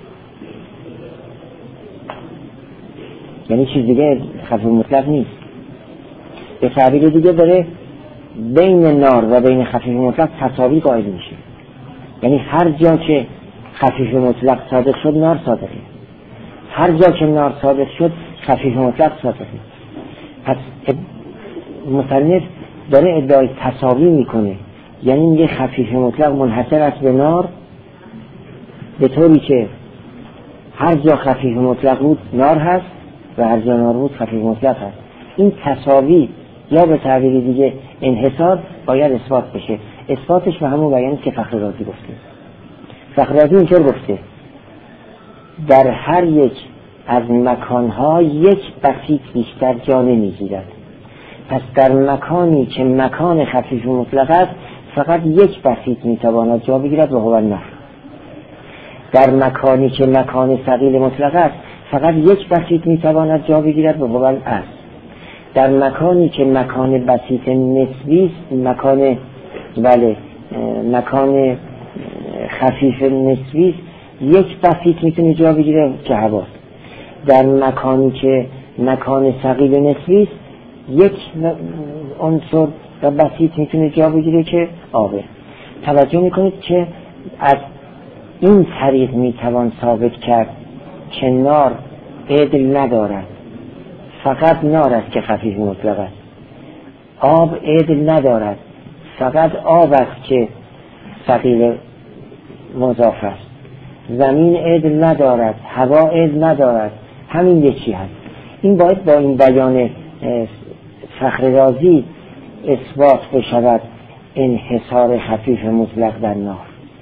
یعنی چیز دیگه خفیف مطلق نیست. به تعبیر دیگه داره بین نار و بین خفیف مطلق تساوی قائل میشه. یعنی هر جا که خفیف مطلق صادق شد نار صادقه، هر جا که نار صادق شد خفیف مطلق صادقه. پس مصنف داره ادعای تساوی میکنه، یعنی میگه خفیف مطلق منحصر است به نار، به طوری که هر جا خفیف مطلق بود نار هست و هر جا نار بود خفیف مطلق هست. این تساوی یا به تعبیر دیگه انحصار باید اثبات بشه. اثباتش به همون بیانی که فخررازی گفته. فخررازی اینطور گفته در هر یک از مکانها یک بسیط بیشتر جا نمیگیرد. پس در مکانی که مکان خفیف مطلق است فقط یک بسیط میتواند جا بگیرد و هو النار. در مکانی که مکان ثقیل مطلق است فقط یک بسیط میتواند جا بگیرد و هو الاصل. در مکانی که مکان بسیط نسبی است، مکان بله مکان خفیف نسبی است، یک بسیط میتونه جا بگیره که هواست. در مکانی که مکان ثقیل نسبی است یک عنصر و بسیط میتونه جا بگیره که آبه. توجه میکنید که از این طریق میتوان ثابت کرد که نار عدل ندارد، فقط نار است که خفیف مطلق است. آب عدل ندارد، فقط آب است که ثقیل مضاف است. زمین عدل ندارد، هوا عدل ندارد، همین یکی هست. این باید با این بیان فخر رازی اثبات بشود انحصار خفیف مطلق در نار،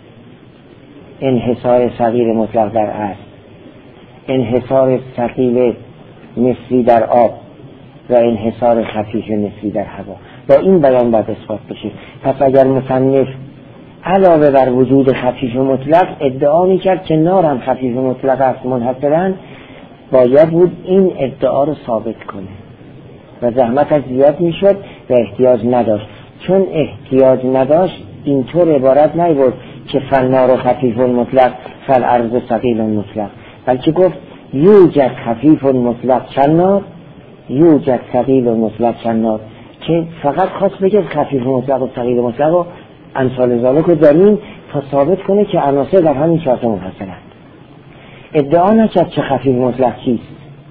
انحصار صغیر مطلق در اصل، انحصار ثقیل نسبی در آب و انحصار خفیف نسبی در هوا. با این بیان باید اثبات بشه. پس اگر مصنف علاوه بر وجود خفیف مطلق ادعا میکرد که نار هم خفیف مطلق است منحصراً، باید بود این ادعا رو ثابت کنه و زحمتش زیاد میشد و احتیاج نداشت. چون احتیاج نداشت اینطور عبارت نیورد که فالنار خفیف مطلق فالارض ثقیل مطلق، بلکه گفت یوجد خفیف مطلق چنار یوجد ثقیل مطلق چنار، که فقط خواست بگه خفیف مطلق و ثقیل مطلق و امثال ذالک رو داریم تا ثابت کنه که عناصر در همین چهار تا منحصرند. ادعا نکرد چه خفیف مطلق چیست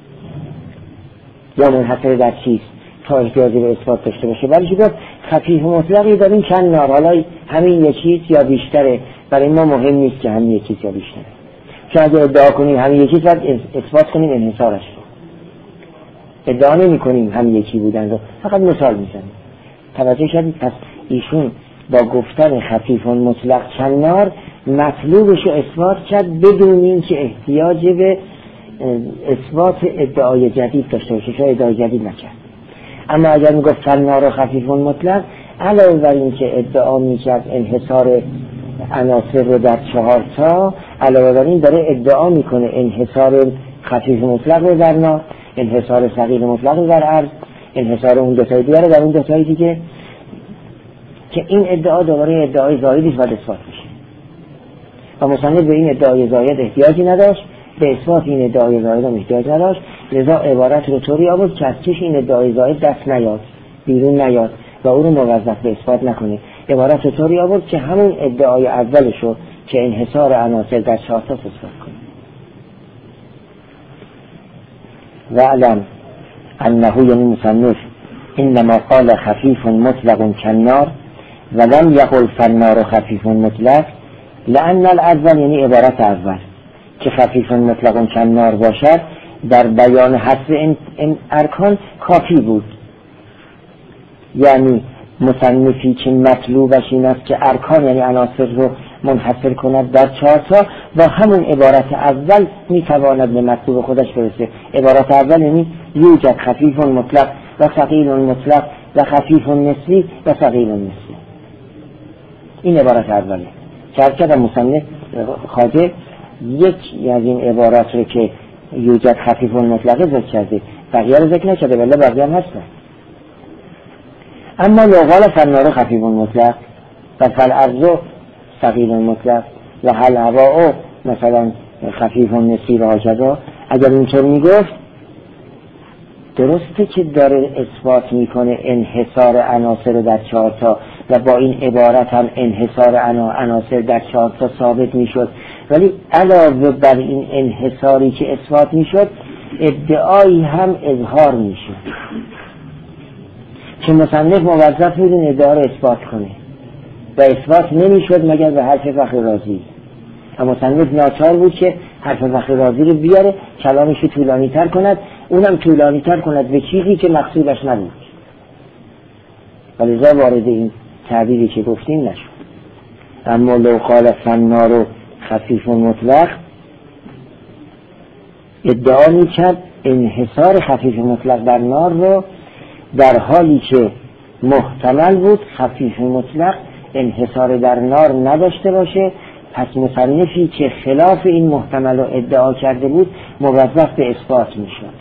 یا منحصر در چیست تا احتیاجی به اثبات داشته باشه، بلکه گفت خفیف مطلقی داریم چند نار، حالا همین یکیست یا بیشتره، برای ما مهم نیست که همین یکیست یا بیشتره. چون اگه ادعا کنیم همین یکیست باید اثبات کنیم انحصارش رو. ادعا نمی کنیم همین یکی بودن رو، فقط مثال میزنیم. توجه کردید؟ پس ایشون با گفتن خفیف مطلق چند نار مطلوبش رو اثبات کرد بدون اینکه احتیاج به اثبات ادعای جدید داشته باشه، چون ادعای جدید نکرد. اما اگر میگفت فالنار خفیف مطلق، علاوه بر این که ادعا میکرد انحصار عناصر رو در چهار تا، علاوه بر این داره ادعا میکنه انحصار خفیف مطلق رو در نار، انحصار ثقیل مطلق رو در ارض، انحصار اون دو تای دیگه رو در اون دو تای دیگه، که این ادعا دوباره ادعای زایدی باید اثبات بشه و مصنف به این ادعای زاید احتیاجی نداشت، به اثبات این ادعای زاید هم احتیاج نداشت، لذا عبارت رو طوری آورد که از چش این ادعای زاید دست نیاد، بیرون نیاد و او رو موظف به اثبات نکنه. عبارت رو طوری آورد که همون ادعای اولش رو که انحصار عناصر در چهار تا اثبات کنه. و علم انه یعنی مصنف انما قال خفیف مطلق کنار ولم یقل فالنار خفیف مطلق، لأن الاول یعنی عبارت اول که خفیف مطلق کنار باشد در بیان حذف این, این ارکان کافی بود. یعنی مصنفی که مطلوبش این است که ارکان یعنی عناصر رو منحصر کند در چهار تا، با همون عبارت اول میتواند به مطلوب خودش برسه. عبارت اول یعنی یوجد خفیف مطلق و ثقیل مطلق و خفیف نسبی و ثقیل نسبی. این عبارت اوله. چرکد مصنف خواجه یک از این عبارات رو که یوجد خفیف مطلق ذکر کرده، بقیه رو ذکر نکرده، ولی بقیه هم هستن. اما لو قال فالنار خفیف مطلق و فالارض ثقیل مطلق و هل هوا مثلا خفیف نسبی و هکذا، اگر اینطور میگفت درسته که داره اثبات میکنه انحصار عناصر در چهار تا و با این عبارت هم انحصار عناصر در چهار تا ثابت میشد، ولی علاوه بر این انحصاری که اثبات میشد ادعایی هم اظهار میشد که مصنف موظف بود این ادعا رو اثبات کنه و اثبات نمیشد مگر به حرف فخر رازی. اما مصنف ناچار بود که حرف فخر رازی رو بیاره، کلامش رو طولانی تر کند، اونم طولانی تر کند به چیزی که مقصودش نبود، ولذا وارد این تعبیری که گفتیم نشد. اما لو قال فالنار خفیف مطلق، ادعا میکرد انحصار خفیف مطلق در نار رو در حالی که محتمل بود خفیف مطلق انحصار در نار نداشته باشه، پس مصنفی که خلاف این محتمل رو ادعا کرده بود موظف به اثبات میشد.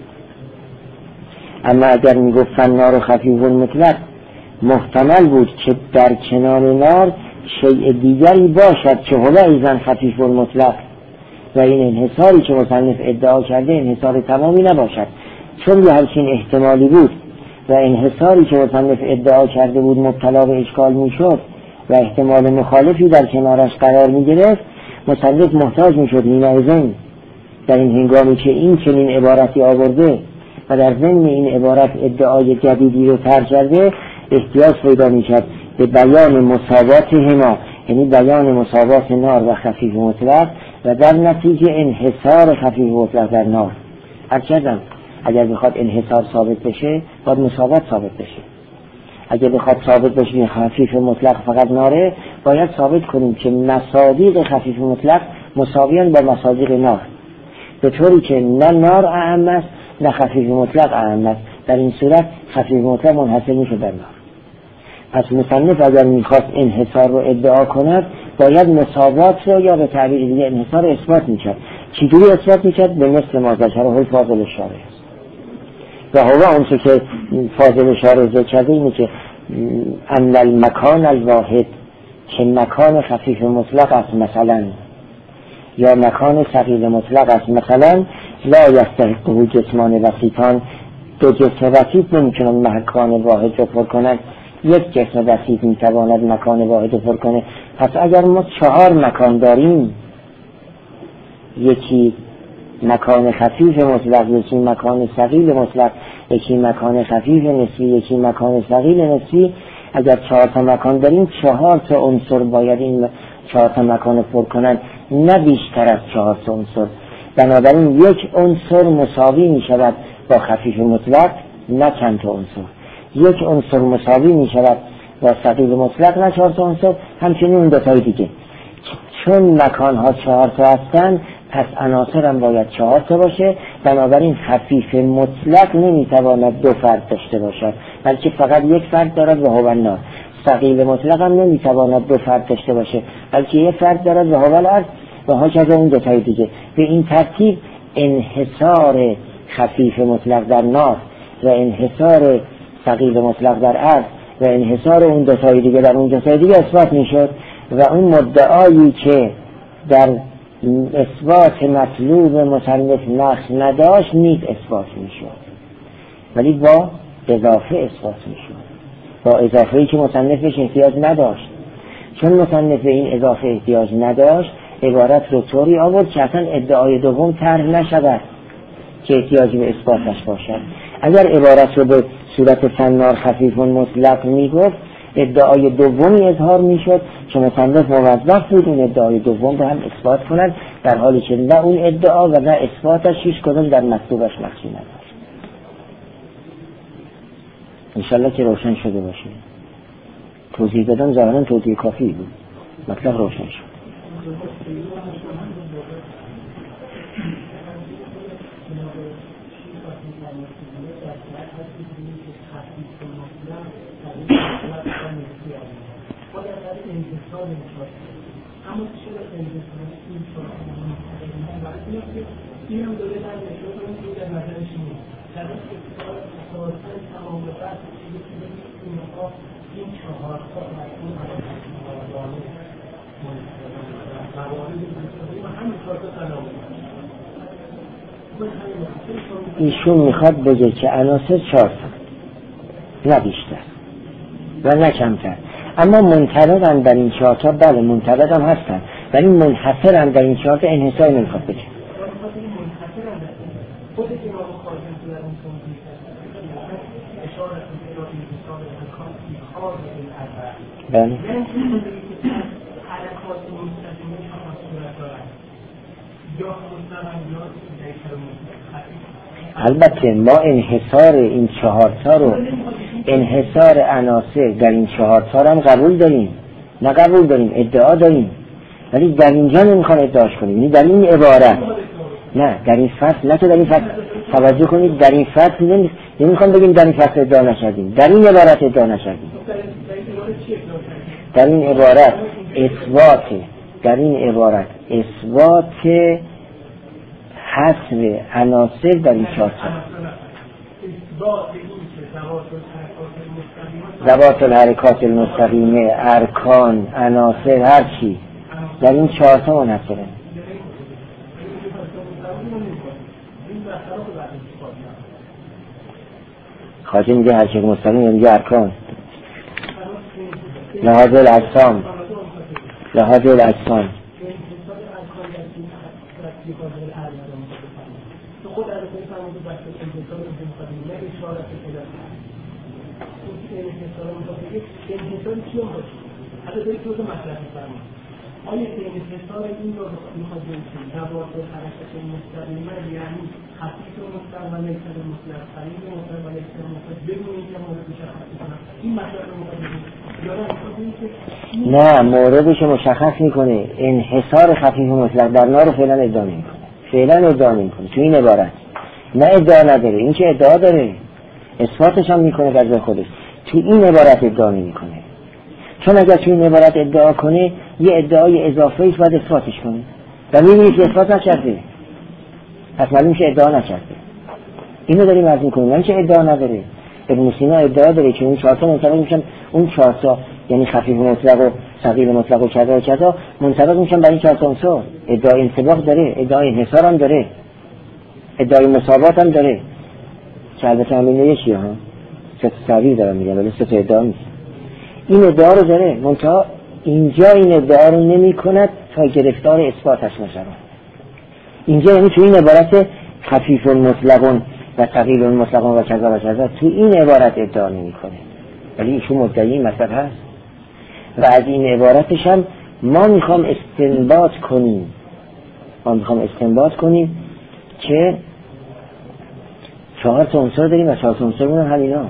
اما اگر میگفت فالنار خفیف مطلق، محتمل بود که در کنار نار شیء دیگری باشد که هو ایضا خفیف مطلق و این انحصاری که مصنف ادعا کرده انحصار تمامی نباشد، چون یه همچین احتمالی بود و انحصاری که مصنف ادعا کرده بود مبتلا به اشکال میشد و احتمال مخالفی در کنارش قرار میگرفت، مصنف محتاج میشد حینئذ در این هنگامی که این چنین عبارتی آورده و در ضمن این عبارت ادعای جدیدی رو طرح کرده، احتیاج پیدا میکرد به بیان مساوات هما، یعنی بیان مساوات نار و خفیف مطلق و در نتیجه انحصار خفیف مطلق در نار هر کردم اگر بخواد انحصار ثابت بشه باید مساوات ثابت بشه. اگر بخواد ثابت بشه خفیف مطلق فقط ناره، باید ثابت کنیم که مصادیق خفیف مطلق مساویان با مصادیق نار، به طوری که نه نار اعم است نه خفیف مطلق اعم است. در این صورت خفیف مطلق منحصر میشه در نار. پس مصنف اگر میخواست انحصار رو ادعا کند باید مساوات رو یا به تعبیر دیگه انحصار رو اثبات میکرد. چجوری اثبات میکرد؟ به مثل ما ذکره فاضل الشارح است. و هوا اون که فاضل الشارح ذکر کرده اینه که ان المکان الواحد، که مکان خفیف مطلق است مثلا یا مکان ثقیل مطلق است مثلا، لا یستحقه جسمان وسیطان، دو جسم وسیط نمیتونن مکان واحد رو پر کنن، یک جسم وسیط میتواند مکان واحد رو پر کنه. پس اگر ما چهار مکان داریم، یکی مکان خفیف مطلق، یکی مکان ثقیل مطلق، یکی مکان خفیف نسبی، یکی مکان ثقیل نسبی، اگر چهار تا مکان داریم چهار تا عنصر باید این چهار تا مکان رو پر کنن، نه بیشتر از چهار تا عنصر. بنابراین یک عنصر مساوی می شود با خفیف مطلق نه چند تا عنصر، یک عنصر مساوی می شود با ثقیل مطلق نه چهار تا عنصر. همچنین اون دو تای دیگه، چون مکان ها چهار تا هستن پس عناصر هم باید چهار تا باشه. بنابراین خفیف مطلق نمیتواند دو فرد داشته باشد، بلکه فقط یک فرد دارد و هو النار. ثقیل مطلق هم نمیتواند دو فرد داشته باشه، بلکه یک فرد دارد و هو الارض و هاکذا اون دو تای دیگه. به این ترتیب انحصار خفیف مطلق در نار و انحصار ثقیل مطلق در ارض و انحصار اون دو تای دیگه در اون دو تای دیگه اثبات میشد و اون مدعایی که در اثبات مطلوب مصنف نقص نداشت نیز اثبات میشد، ولی با اضافه اثبات میشد، با اضافه‌ای که مصنفش احتیاج نداشت. چون مصنف این اضافه احتیاج نداشت عبارت رو طوری آورد که اصلا ادعای دوم طرح نشود که احتیاجی به اثباتش باشد. اگر عبارت رو به صورت فنار خفیف مطلق میگفت ادعای دومی اظهار میشد که مصنف موظف بود اون ادعای دوم رو هم اثبات کند، در حالی که نه اون ادعا و نه اثباتش هیچ کدوم در مطلوبش نقشی نداشت. انشالله که روشن شده باشه. توضیح دادن ظاهرا توضیح کافی بود، مطلب روشن شد. اما چرا انتظار این این هم دوله در نشون کنیم که در نظرش نیست در این اختار اساسا تمام بحث این مقام این چهار تا مطلوب ایشون میخواد بگه که عناصر چهار تا نه بیشتر و نه کمتر، اما منطبقن در این چهار تا. بله منطبق هم هستن ولی منحصرن در این چهار تا. انحصار نمیخواد بگه. بله البته ما انحصار این چهار تا رو، انحصار عناصر در این چهار تا هم قبول داریم، نه قبول داریم، ادعا داریم، ولی در اینجا نمیخوان ادعاش کنیم. یعنی در این عبارت نه، در این فصل نه، تو در این فصل توجه کنید، در این فصل نمیخوان بگیم در این فصل ادعا نشدیم، در این عبارت ادعا نشدیم. در این عبارت اثبات، در این عبارت اثبات حصر عناصر در این چهار تا. ذوات الحرکات المستقیمه، ارکان، عناصر، هر چی در این چهار تا منحصره. خواجه میگه حرکت مستقیم، میگه ارکان، لحاظ الاجسام، لحاظ الاجسام. آیا بین حسار این رو میخواد بکنیم روابط حرکت مستقیمه یعنی خفیف مطلق و لیسر مطلق قریب مطلق و لیسر مطلق بگونید که مورد مشخص کنم این مطلب رو مطلب نه موردش مشخص میکنه. انحصار خفیف مطلق در نار رو فعلا ادعا نمیکنه، فعلا ادعا نمیکنه تو این عبارت. نه ادعا نداره، این که ادعا داره اثباتش هم میکنه در خودش، تو این عبارت ادعا نمیکنه. چون اگر تو این عبارت ادعا کنه یه ادعای اضافه ایست باید اثباتش کنه و میبینید که اثبات نکرده، پس معلوم میشه ادعا نکرده. اینو داریم عرض میکنیم، نه که ادعا نداره. ابن سینا ادعا داره که اون چهار تا منطبق میشن، اون چهار تا یعنی خفیف مطلق و ثقیل مطلق و کذا و کذا منطبق میشن برای چهار تا عنصر. ادعای انطباق داره، ادعای انحصار هم داره، ادعای مساوات هم داره که البته همین یکیه ها، سه تا تعبیر دارم میگم ولی سه تا ادعا نیست. این ادعا رو داره، منتها اینجا این ادعا رو نمی کند تا گرفتار اثباتش نشود. اینجا یعنی تو این عبارت خفیف مطلق و ثقیل مطلق و کذا و کذا تو این عبارت ادعا نمی کنه، ولی ایشون مدعی این مطلب هست و از این عبارتش هم ما میخوام استنباط کنیم ما میخوام استنباط کنیم که چهار تا عنصر داریم و چهار تا عنصرمون هم همینا،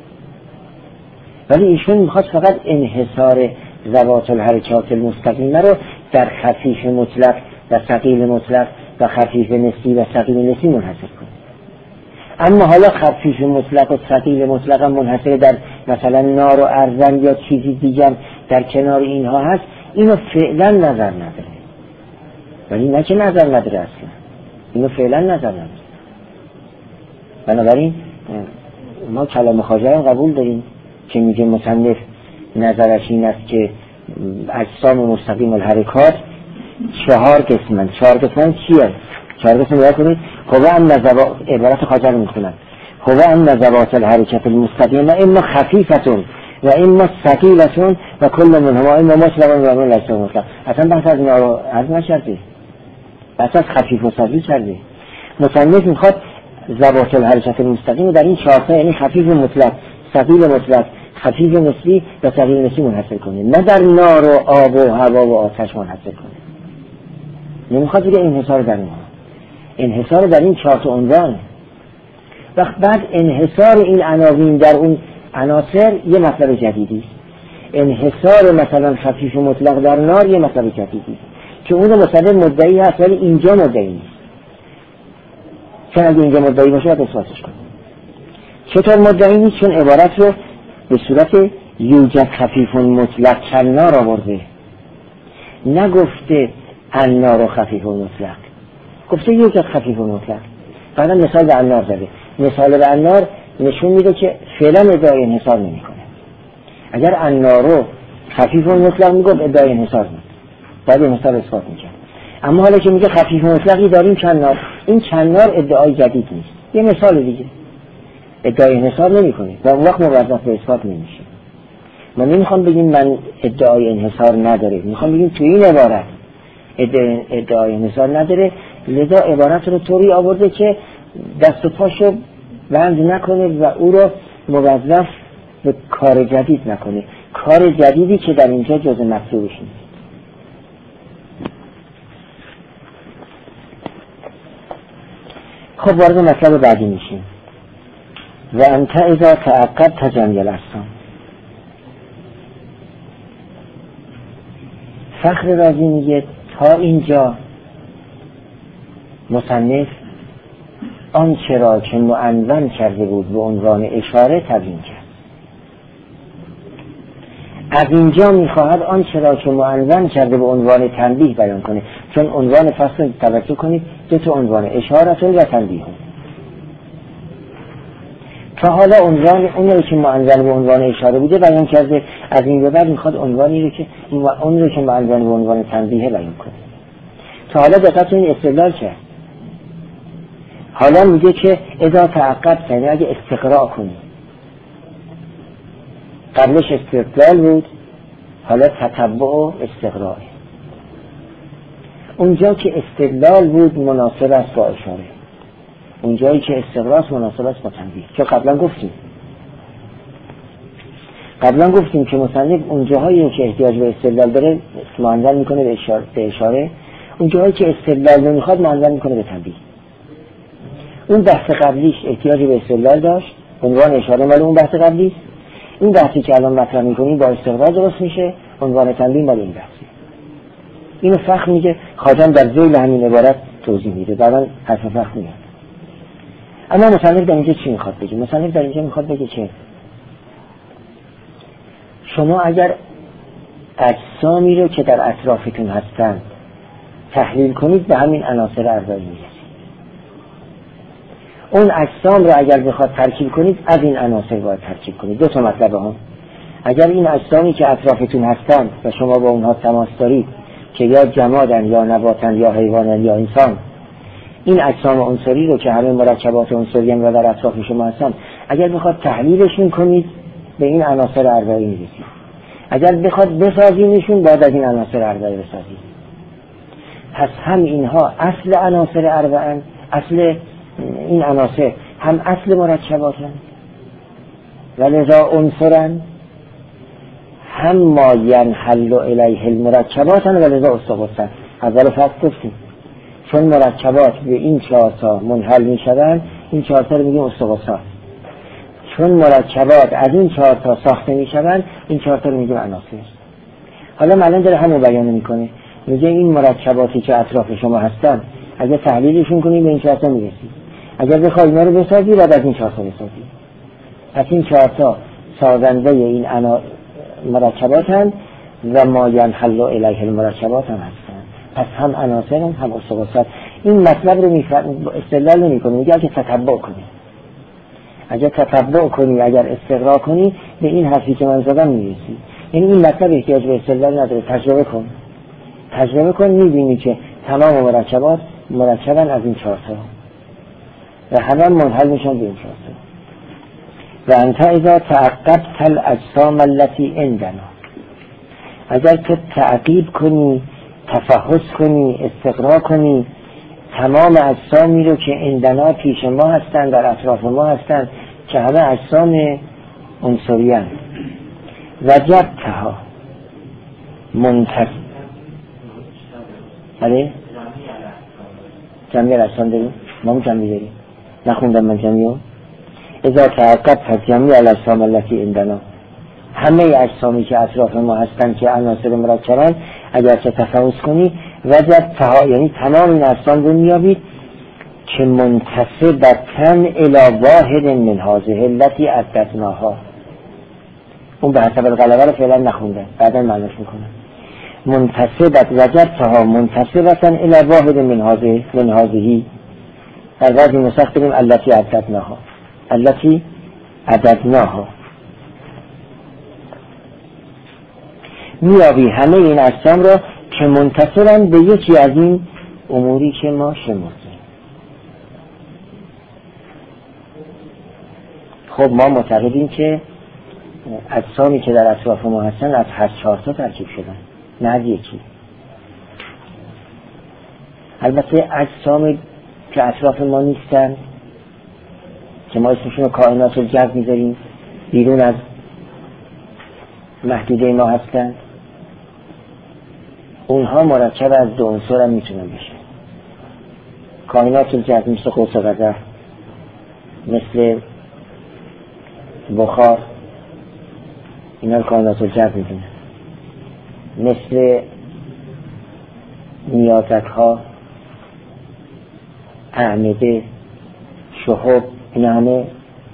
ولی ایشون میخواد فقط انحصار ذوات الحرکات المستقیمه رو در خفیف مطلق و ثقیل مطلق و خفیف نسبی و ثقیل نسبی منحصر کنه. اما حالا خفیف مطلق و ثقیل مطلق هم منحصر در مثلا نار و ارزن یا چیزی دیگر در کنار اینها هست، اینو فعلا نظر نداره، ولی نه که نظر نداره اصلا، اینو فعلا نظر نداره. بنابراین ما کلام خواجه هم قبول داریم که میگه مصنف نظرش این است که اجسام مستقیم الحرکات چهار قسمن. چهار قسمن چیه؟ چهار قسم باید کنید. خواه هم نظبات عبارت خواجه رو میخونم، خواه هم نظبات الحرکت المستقیم و اما خفیفتون و اما ثقیلتون و کل منهما اما مطلقا و اما لیس مطلق. اصلا بحث از اینا رو عرض نکرده، بحث از خفیف و ثقیل کرده. مصنف میخواد ضوابط الحرکت المستقیم در این چهار تا یعنی خفیف مطلق، ثقیل مطلق، خفیف نسبی و ثقیل نسبی منحصر کنه، نه در نار و آب و هوا و آتش منحصر کنه. نمیخواد بگه انحصار در اینها، انحصار در این چهار تا عنوان. وقت بعد انحصار این عناوین در اون عناصر یه مطلب جدیدی، انحصار مثلا خفیف مطلق در نار یه مطلب جدیدی که اون مثلا مدعی هست ولی اینجا مدعی نیست. چون اگه اینجا مدعی باشه باید اثباتش کنه. چطور مدعی نیست؟ چون عبارت رو به صورت یوجد خفیف مطلق کنار آورده، نگفته النار و خفیف مطلق، گفته یوجد خفیف مطلق. بعدا مثال به النار زده. مثال به النار نشون میده که فعلا ادعای انحصار نمی کنه. اگر النار رو خفیف مطلق میگفت ادعای انحصار بود، بعد انحصار اثبات میکرد. اما حالا که میگه خفیف مطلقی داریم کنار، این کنار ادعای جدید نیست، یه مثال دیگه. ادعای انحصار نمی کنه و اون وقت موظف به اثبات نمیشه. ما نمیخوام بگیم من ادعای انحصار نداره، میخوام بگیم تو این عبارت ادعای انحصار نداره، لذا عبارت رو طوری آورده که دست و پاشو بند نکنه و او رو موظف به کار جدید نکنه، کار جدیدی که در اینجا جز مطلوبش نیست. خب وارد مطلب بعدی میشیم. و انت اذا تعقد تجمیل الاجسام. فخر رازی میگه تا اینجا مصنف آنچه را که معنون کرده بود به عنوان اشاره تبیین کرد. از اینجا میخواهد آنچه را که معنون کرده به عنوان تنبیه بیان کنه، چون عنوان فصل توجه کنید دو تا عنوان، اشاره و تنبیه. تا حالا عنوان اون رو که معنون به عنوان اشاره بوده بیان کرده، از این به بعد میخواد عنوانی رو که اون رو که معنون به عنوان تنبیه بیان کنه. تا حالا دقت این استدلال کرد، حالا میگه که اذا تعقب کنی، اگه استقراء کنی. قبلش استدلال بود، حالا تتبع و استقراء. اونجا که استدلال بود مناسب است با اشاره، اونجایی که استقراء مناسب است با تنبیه، چون قبلا گفتیم. قبلا گفتیم که مصنف اون جاهایی که احتیاج به استدلال داره معندل میکنه به اشاره, به اشاره. اون جاهایی که استدلال نمیخواد معندل میکنه به تنبیه. اون بحث قبلیش احتیاج به استدلال داشت، عنوان اشاره مال اون بحث قبلیست. این بحثی که الان مطرح میکنیم با استقرار درست میشه، عنوان تنبیه مال این بحثی. اینو فخر میگه خواجم در ذیل همین عبارت توضیح میده، بعدا حرف فخر میاد. اما مصنف در اینجا چی میخواد بگه؟ مصنف در اینجا میخواد بگه که شما اگر اجسامی رو که در اطرافتون هستند تحلیل کنید به همین عناصر اربعی میرسید. اون اجسام رو اگر بخواد ترکیب کنید از این عناصر باید ترکیب کنید. دو تا مطلب هم. اگر این اجسامی که اطرافتون هستند و شما با اونها تماس دارید که یا جمادن یا نباتن یا حیوانن یا انسان، این اجسام عنصری رو که همه مرکبات عنصری و در اطراف شما هستند اگر بخواد تحلیلشون کنید به این عناصر اربعی میرسید. اگر بخواد بسازینشون باید از این عناصر اربعی بسازید. پس هم اینها اصل عناصر اربعه، اصل این عناصر هم اصل مرکباتن و لذا عنصرن، هم ما ینحل الیه المرکباتن و لذا استقصن. اول فصل گفتیم چون مرکبات به این چهار تا منحل میشدن، این چهار تا رو میگیم استقصان. چون مرکبات از این چهار تا ساخته میشدن، این چهار تا رو میگیم عناصر. حالا الان داره همون بیان میکنه، میگه این مرکباتی که اطراف شما هستن اگر تحلیلشون کنی به این چهار تا میرسید. اگر بخوای اینا رو بسازی بعد از این چهار تا بسازی. پس این چهار تا سازنده این انا مرکباتن و ما ینحل الیه المرکبات هم هستن. پس هم عناصر هم, هم استقصات. این مطلب رو میفهم استدلال نمیکنه، میگه اگه تتبع کنی، اگر تتبع کنی، اگر استقرا کنی به این حرفی که من زدم میرسی. یعنی این مطلب احتیاج به استدلال نداره، تجربه کن. تجربه کن میبینی که تمام مرکبات مرکبن از این چهار تا و همه منحل میشن به این چهار تا. و انت اذا تعقبت الاجسام التي عندنا، اگر که تعقیب کنی، تفحص کنی، استقرا کنی تمام اجسامی رو که عندنا پیش ما هستن، در اطراف ما هستن، که همه اجسام عنصری هستند، وجدتها منتصب بله جمعی الاجسام داریم؟ ما هم جمعی داریم، نخوندم من جمعی هم. اذا تعقبت جمعی الاجسام التي عندنا، همه اجسامی که اطراف ما هستن که عناصر مرکبن اگر که تفحص کنی وجدتها، یعنی تمام این اجسام رو میابید که منتصبتن الی واحد من هذه التي عددناها. اون به حسب الغلبه رو فعلا نخوندن، بعدا معنیش میکنم. منتصبت وجدتها منتصبتن الی واحد من هذه من هذه، در بعضی نسخ داریم التي عددناها، التي عددناها. میابی همه این اجسام را که منتصرن به یکی از این اموری که ما شمردیم. خب ما معتقدیم که اجسامی که در اطراف ما هستن از هر چهار تا ترکیب شدن، نه از یکی. البته اجسامی که اطراف ما نیستن که ما اسمشون رو کائنات الجزء میذاریم، بیرون از محدوده ما هستن، اونها مرکب از دو عنصر هم میتونن بشه. کائنات الجزء مثل قوس قزح، مثل بخار، اینا رو کائنات الجزء میدونن. مثل نیازک ها، اعمده، شهب، اینا همه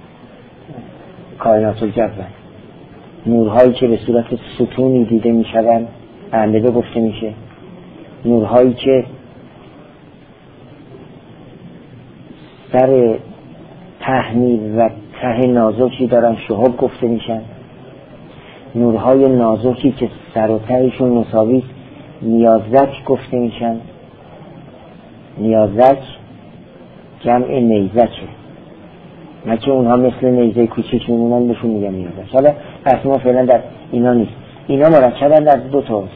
کائنات الجزء. نورهایی که به صورت ستونی دیده میشوند اعمده گفته میشه. نورهایی که سر تحمیل و ته نازکی دارن شهب گفته میشن. نورهای نازکی که سر و تهشون مساوی نیازک گفته میشن. نیازک جمع نیزکه، نه که اونها مثل نیزه کوچیک میمونن بهشون میگن نیازک. حالا پس ما فعلا در اینا نیست، اینا مرکبند از دو تا عنصر،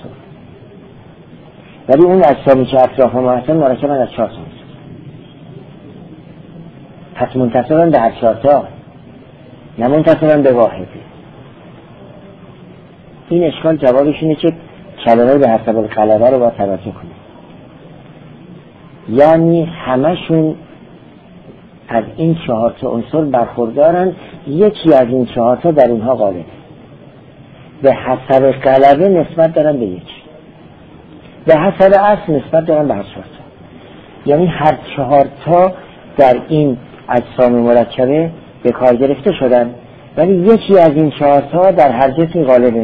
ولی اون اجسامی که اطراف ما هستن مرکبند از چهار تا عنصر. پس منتصبن به هر چهار تا، نه منتصبن به واحدی. این اشکال جوابش اینه که کلمه به حسب الغلبه رو باید توجه کنید. یعنی همشون از این چهار تا عنصر برخوردارن، یکی از این چهار تا در اونها غالبه، به حسب غلبه نسبت دارن به یکی، به حسب اصل نسبت دارن به هر چهار تا. یعنی هر چهار تا در این اجسام مرکبه به کار گرفته شدن، ولی یکی از این چهار تا در هر جسمی غالبه.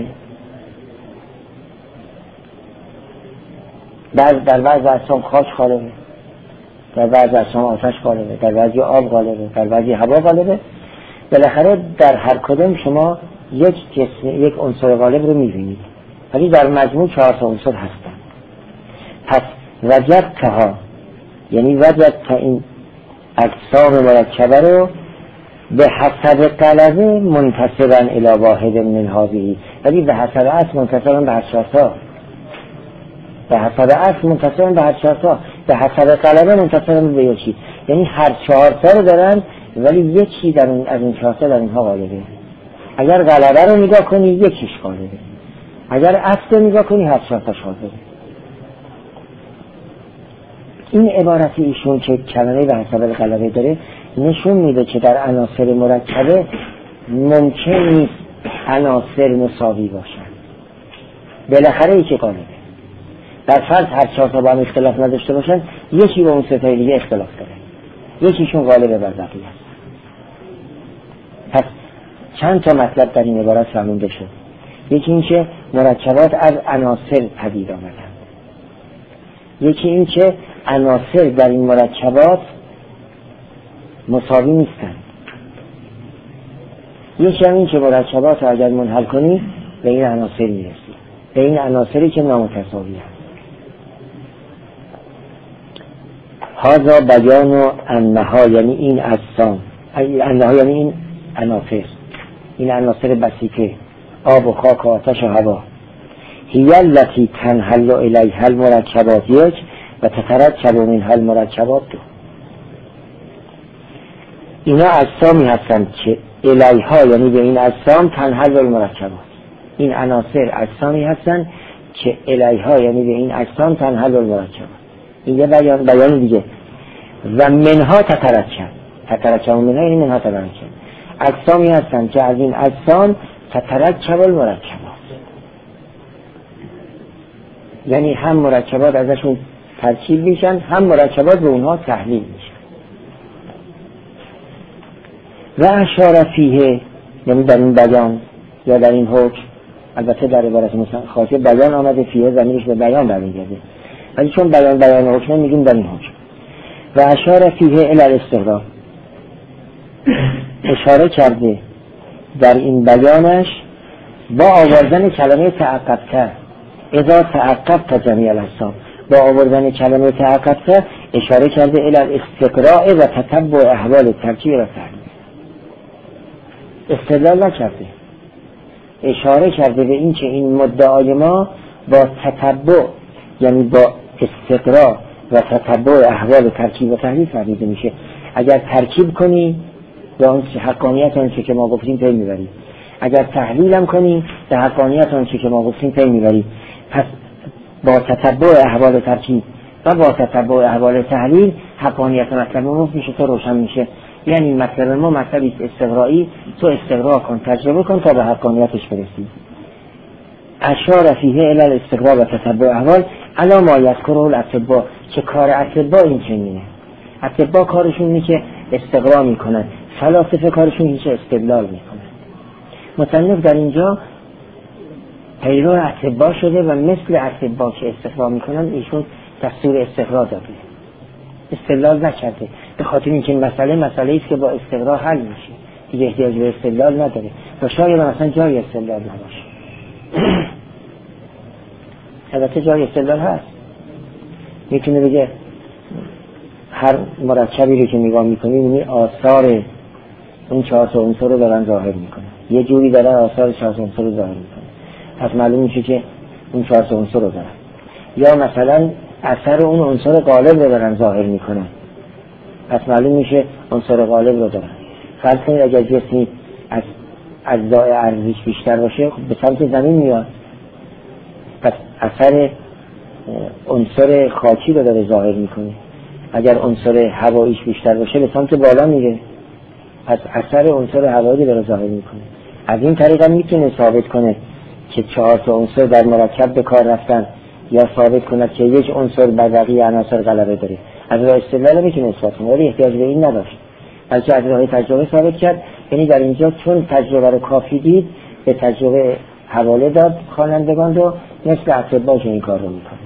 در در بعض اجسام خاک غالبه، در بعض اجسام آتش غالبه، در بعضی آب غالبه، در بعضی هوا غالبه. بالاخره در هر کدوم شما یک جسم، یک عنصر غالب رو می‌بینید، ولی در مجموع چهار تا عنصر هستن. پس وجدتها، یعنی وجدت این اجسام مرکبه رو به حسب غلبه منتسبا الی واحد من هذه، ولی به حسب اصل منتسبا به هر چهار تا، به حسب اصل منتسبا به هر چهار تا، به حسب غلبه منتسبا به یکی. یعنی هر چهار تا رو دارن، ولی یکی در اون از این چهار تا در اینها غالبه. اگر غلبه رو نگاه کنی یکیش غالبه، اگر اصل رو نگاه کنی هر چهار تاش غالبه. این عبارت ایشون که کلمه به حسب غلبه داره نشون میده که در عناصر مرکبه ممکن نیست عناصر مساوی باشن، بالاخره یکی غالبه. در فرض هر چهار تا با هم اختلاف نداشته باشن، یکی با اون سه تا دیگه اختلاف داره، یکیشون غالبه بر بقیه است. پس چند تا مطلب در این عبارت فهمیده شد. یکی این که مرکبات از عناصر پدید آمدن، یکی این که عناصر در این مرکبات مساوی نیستن، یکی هم این که مرکبات رو اگر منحل کنی به این عناصر میرسی، به این عناصری که نامتساوی هست. هذا بیان و انها، یعنی این اجسام، انها یعنی این عناصر، این عناصر بسیطه، آب و خاک و آتش و هوا، هی التی تنحل الیها المرکبات یک و تترکب منها المرکبات دو. اینا اجسامی هستند که الیها یعنی به این اجسام تنحل المرکبات، این عناصر اجسامی هستند که الیها یعنی به این اجسام تنحل المرکبات. این یه بیان, بیان دیگه. و منها تترکب، تترکب منها یعنی منها تترکب، اجسامی هستند که از این اجسام تترکب المرکبات، یعنی هم مرکبات ازشون ترکیب میشن، هم مرکبات به اونها تحلیل میشن. و اشار فیه، یعنی در این بیان یا در این حکم، البته در عبارت مثلا خاطر بیان آمده، فیه ضمیرش به بیان برمیگرده، ولی چون بیان بیان حکم میگیم در این حکم. و اشار فیه الی الاستغراق، اشاره کرده در این بیانش با آوردن کلمه تعقبته، اذا تعقبت جمیع الاجسام، با آوردن کلمه تعقبته اشاره کرده الی الاستقراء و تتبع احوال ترکیب و تحلیل. استدلال نکرده، اشاره کرده به این که این مدعای ما با تتبع یعنی با استقراء و تتبع احوال ترکیب و تحلیل فهمیده میشه. اگر ترکیب کنی به اون حقانیت اون چه که ما گفتیم پی میبری، اگر تحلیل هم کنی به حقانیت اون چه که ما گفتیم پی میبری. پس با تتبع احوال ترکیب و با تتبع احوال تحلیل حقانیت مطلب ما میشه تا روشن میشه. یعنی مطلب ما مطلبی استقرایی، تو استقرا کن، تجربه کن تا به حقانیتش برسی. اشار فیه الی الاستقراء و تتبع احوال علی ما یذکره الاطباء، که کار اطباء این چنینه. اطباء کارشون اینه که استقرا میکنن، فلاسفه کارشون اینه که استدلال میکنن. مصنف در اینجا پیرو اطباء شده و مثل اطباء که استقرا میکنن ایشون دستور استقرا داده، استدلال نکرده، به خاطر اینکه این مسئله مسئله است که با استقرا حل میشه، دیگه احتیاج به استدلال نداره و شاید مثلا جای استدلال نباشه. البته جای استدلال هست، میتونه بگه هر مرکبی رو که نگاه میکنی میبینی آثار اون چهار تا عنصر رو دارن ظاهر میکنن، یه جوری دارن آثار چهار تا عنصر رو ظاهر میکنن، پس معلوم میشه که اون چهار تا عنصر رو دارن. یا مثلا اثر اون عنصر غالب رو دارن ظاهر میکنن، پس معلوم میشه عنصر غالب رو دارن. فرض کنید اگر جسمی از اجزای ارضیش بیشتر باشه خب به سمت زمین میاد، پس اثر عنصر خاکی رو داره ظاهر میکنه. اگر عنصر هواییش بیشتر باشه به سمت بالا میره، پس اثر عنصر هوایی رو داره ظاهر میکنه. از این طریق هم میتونه ثابت کنه که چهار تا عنصر در مرکب به کار رفتن، یا ثابت کنه که یک عنصر بر بقیه عناصر غلبه داره. از راه استدلال میتونه اثبات کنه، ولی احتیاج به این نداشت، بلکه از راه تجربه ثابت کرد. یعنی در اینجا چون تجربه رو کافی دید به تجربه حواله داد خوانندگان رو، مثل اطباء که این کار رو میکنه.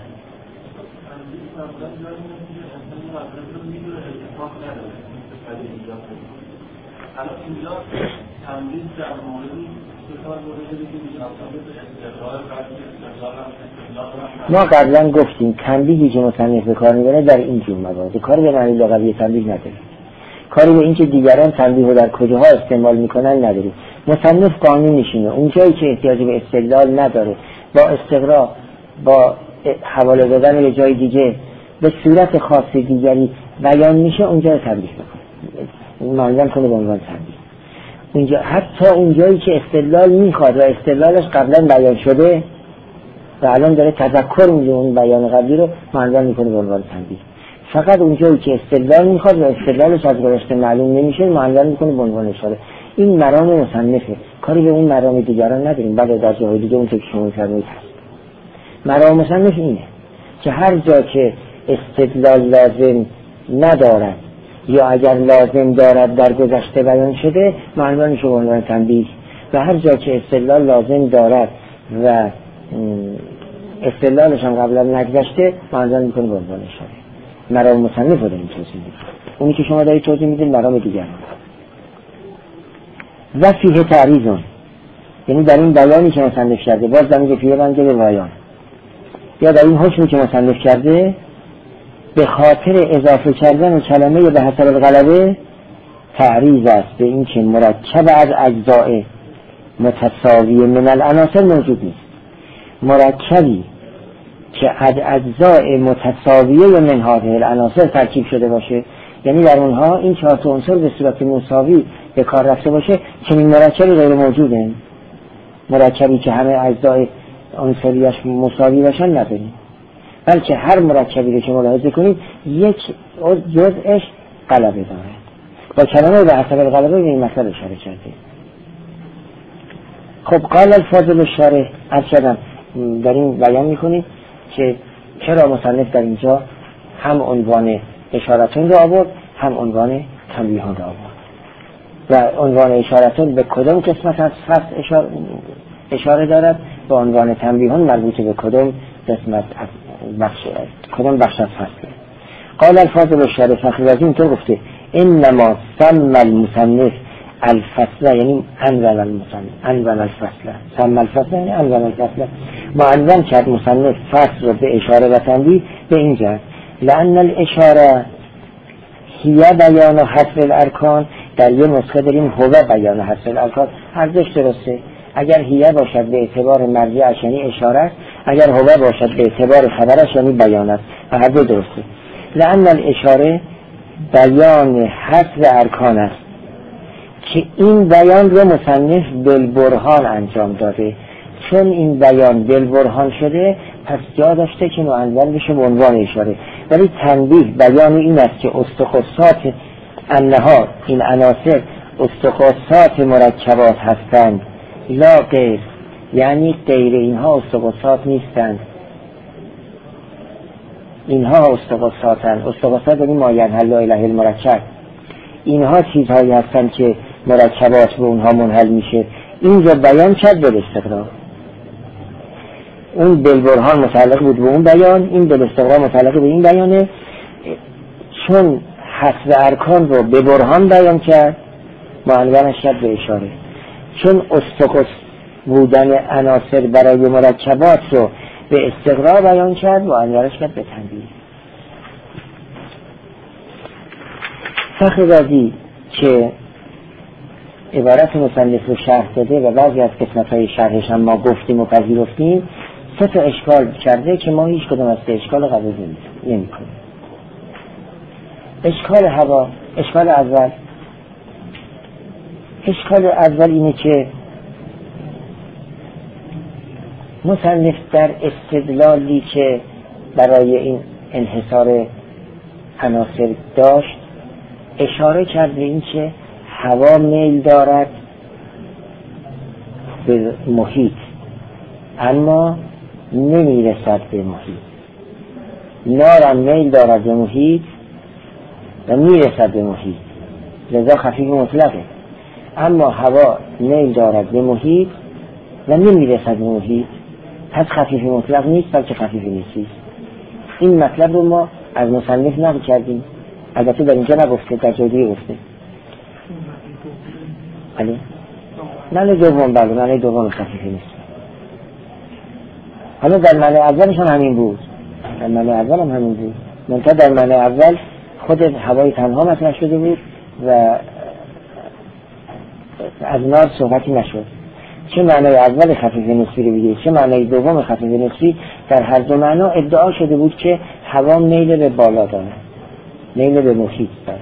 ما قبلا گفتیم تنبیهی که مصنف به کار میبره در این جور موارد کاری به معنی لغوی تنبیه نداره، کاری به این که دیگران تنبیه رو در کجاها استعمال میکنن نداره. مصنف قانون نشینه اونجایی که احتیاج به استدلال نداره، با استقرا، با حواله دادن به جای دیگه به صورت خاص دیگری بیان میشه، اونجا تنبیه بکنه، معلوم کنه به عنوان تنبیه. اونجا حتی اونجایی که استدلال میخواد و استدلالش قبلا بیان شده و الان داره تذکر میده اون بیان قبلی رو، معلوم میکنه به عنوان تنبیه. فقط اونجایی که استدلال میخواد و استدلالش از گذشته معلوم نمیشه، معلوم میکنه به عنوان اشاره. این مرام مصنفه، کاری به اون مرام دیگران نداریم. بعد در جاهای دیگه اون که شما فرمودید هست. مرام مصنف اینه که هر جا که استدلال لازم ندارد یا اگر لازم دارد در گذشته بیان شده، معلوم میشه به عنوان تنبیه. و هر جا که استدلال لازم دارد و استدلالش هم قبلا نگذشته، معلوم میکنه به عنوان اشاره. مرام مصنف رو داریم توضیح میدیم. اونی که شما دارید توضیح میدید مرام دیگر. و فیه تعریضون، یعنی در این بیانی که مصنف کرده، باز در میگه فیه بنده به بیان، یا در این حکمی که مصنف کرده به خاطر اضافه کردن کلمه به حسب الغلبه تعریض است به این که مرکب از اجزاء متساوی من العناصر موجود نیست. مرکبی که از اجزاء متساویه من هذه العناصر ترکیب شده باشه، یعنی در اونها این چهار تا عنصر به صورت مساوی به کار رفته باشه، چنین مرکبی غیر موجوده. مرکبی که همه اجزاء عنصریش مساوی باشن نداریم، بلکه هر مرکبی رو که ملاحظه کنید یک جزءش غلبه داره. با کلمه به حسب الغلبه به این مسئله اشاره کرده. خب قال الفاضل الشارح، عرض کردم در این بیان میکنید که چرا مصنف در اینجا هم عنوان اشارتون رو آورد، هم عنوان تنبیهان رو آورد. و عنوان اشارتون به کدام قسمت از فصل اشاره, اشاره دارد، و عنوان تنبیهان مربوط به کدام قسمت از بخش کدام بخش از فصل. قال الفاضل الشارح فخررازی اینطور گفته: انما سم المصنف الفصل، یعنی انون المصنف انون الفصل، سم الفصل یعنی انون الفصل، معنون کرد مصنف فصل رو به اشاره و تنبیه به اینجا. لأن الاشاره هی بیان و حذف الارکان، در یه نسخه داریم هو بیان و حذف الارکان، هر دوش درسته. اگر هیه باشد به اعتبار مرجعش یعنی اشاره، اگر هو باشد به اعتبار خبرش یعنی بیان است، و هر دو درسته. لأن الاشاره بیان حذف ارکان است که این بیان رو مصنف بالبرهان انجام داده. چون این بیان بالبرهان شده پس جا داشته که معنون بشه به عنوان اشاره. ولی تنبیه بیان این است که استخصات انها، این عناصر استخصات مرکبات هستند، لا غیر، یعنی غیر اینها استخصات نیستند. اینها استخصاتند، استخصات یعنی ما ینحل الیه المرکب، اینها چیزهایی هستند که مرکبات به اونها منحل میشه. اینجا بیان کرد به استقرار، اون بالبرهان متعلق بود به اون بیان، این به استقرار متعلق به این بیانه. چون حذف ارکان رو به برهان بیان کرد، معنونش کرد به اشاره. چون استقص بودن عناصر برای مرکبات رو به استقرار بیان کرد، معنونش کرد به تنبیه. فخررازی که عبارت مصنف رو شرح داده و بعضی از قسمت‌های شرحش هم ما گفتیم و پذیرفتیم، سه تا اشکال کرده که ما هیچ کدوم از سه اشکال قبول نمی‌کنیم. اشکال هوا، اشکال اول اشکال اول اینه که مصنف در استدلالی که برای این انحصار عناصر داشت اشاره کرد به این که هوا میل دارد به محیط اما نمیرسد به محیط، نارم میل دارد به محیط و میرسد به محیط، لذا خفیف مطلقه. اما هوا میل دارد به محیط و نمیرسد به محیط، پس خفیف مطلق نیست بلکه خفیف نسبی. این مطلب رو ما از مصنف نقل کردیم، البته در اینجا نگفته، در جای دیگه گفته. بله معنی دوم، بله معنی دوم خفیف نیست. حالا در معنی اولش هم همین بود، در معنی اول هم همین بود، منتها در معنی اول خود هوای تنها مطرح شده بود و از نار صحبتی نشد. چه معنی اول خفیف نسبی رو بگید چه معنی دوم خفیف نسبی، در هر دو معنا ادعا شده بود که هوا میل به بالا داره، میل به محیط داره.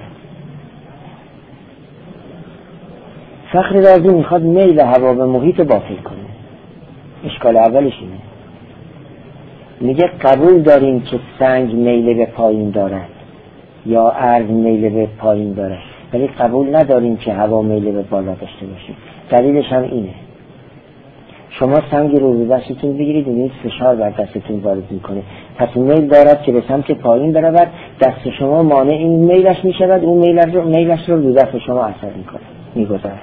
فخر رازی میخواد میل هوا به محیط باطل کنه. اشکال اولش اینه، میگه قبول داریم که سنگ میل به پایین دارد یا ارض میل به پایین دارد، ولی قبول نداریم که هوا میل به بالا داشته باشه. دلیلش هم اینه، شما سنگ رو رو دستتون بگیرید و فشار بر دستتون وارد میکنه، پس میل دارد که به سمت پایین برود، دست شما مانع این میلش میشود، اون میلش رو میلش رو رو دست شما اثر میکنه، میگذارد.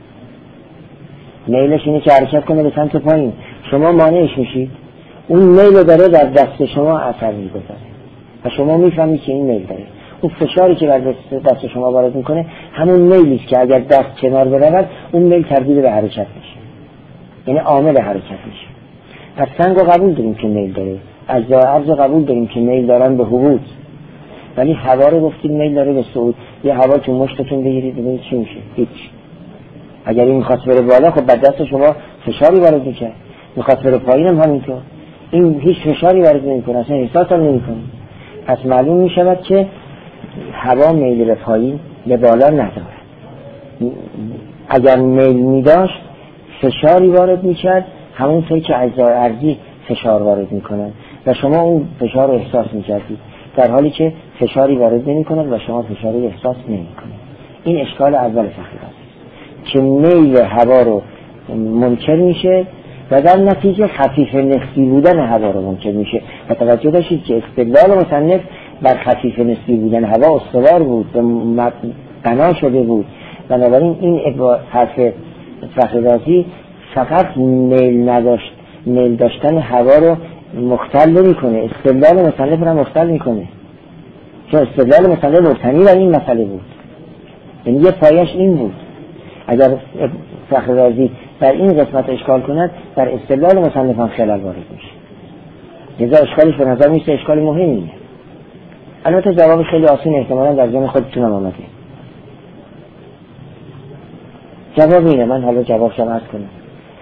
میلش اینه که حرکت کنه به سمت پایین، شما مانعش میشید، اون میل داره در دست شما اثر میگذاره و شما میفهمید که این میل داره. اون فشاری که بر دست, دست شما وارد میکنه همون میلی است که اگر دست کنار برود اون میل تبدیل به حرکت میشه، یعنی عامل حرکت میشه. پس سنگ رو قبول داریم که میل داره، اجزای ارض رو قبول داریم که میل دارن به هبوط، ولی هوا رو گفتیم میل داره به صعود. یه هوا تو مشتتون بگیرید ببینید چی میشه، هیچ. اگر این میخواست بره بالا خب بعد دست شما فشاری وارد میکنه، میخواست بره پایین هم همینطور، این هیچ فشاری وارد نمیکنه، اصلا احساس هم نمیکنه. پس معلوم میشود که هوا میل به پایین به بالا نداره. اگر میل میداشت فشاری وارد میکرد، همون طور که اجزای ارضی فشار وارد میکنن و شما اون فشار رو احساس میکردید، در حالی که فشاری وارد نمیکنن و شما فشار رو احساس نمیکنید. این اشکال اول فخر است که میل هوا رو منکر میشه و در نتیجه خفیف نسبی بودن هوا رو منکر میشه. و توجه داشتید که استدلال مصنف بر خفیف نسبی بودن هوا استوار بود و بنا شده بود. بنابراین این حرف فخر رازی فقط میل نداشت، میل داشتن هوا رو مختل نمی‌کنه، استدلال مصنف رو مختل میکنه، چون استدلال مصنف مبتنی بر این مسئله بود، یعنی یه پایش این بود. اگر فخر رازی در این قسمت اشکال کند در استدلال مصنف هم خلل وارد میشه، لذا اشکالش به نظر میسه اشکال مهمیه. البته جواب خیلی آسون احتمالا در ذهن خودتونم آمده. جواب اینه، من حالا جواب شما عرض کنم.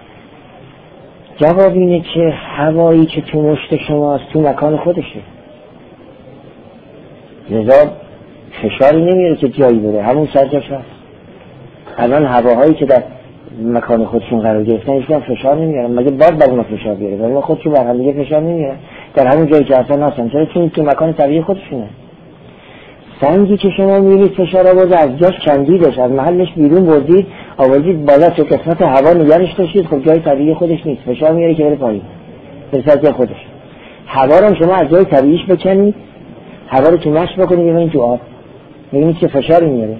جواب اینه که هوایی که تو مشت شماست تو مکان خودشه، لذا فشاری نمیاره که جایی بره، همون سرجاش هست. الان هواهایی که در مکان خودشون قرار گرفتن هیچ وقت فشار نمیارن، مگه باد بر اونها فشار بیاره؟ ولی خودشون بر هم دیگه فشار نمیارن، در همون جایی که اصلا هستن، چرا؟ چون تو مکان طبیعی خودشونه. سنگی که شما میبینید فشار آورده، از جاش کندیدش، از محلش بیرون بردید آوردید بالا، تو قسمت هوا نگرش داشتید، خب جای طبیعی خودش نیست، فشار میاره که بره پایین به جای خودش. هوا رو شما از جای طبیعیش بکنید، هوا رو تو مشت بکنید ببینید تو آب، ببینید چه فشاری میاره.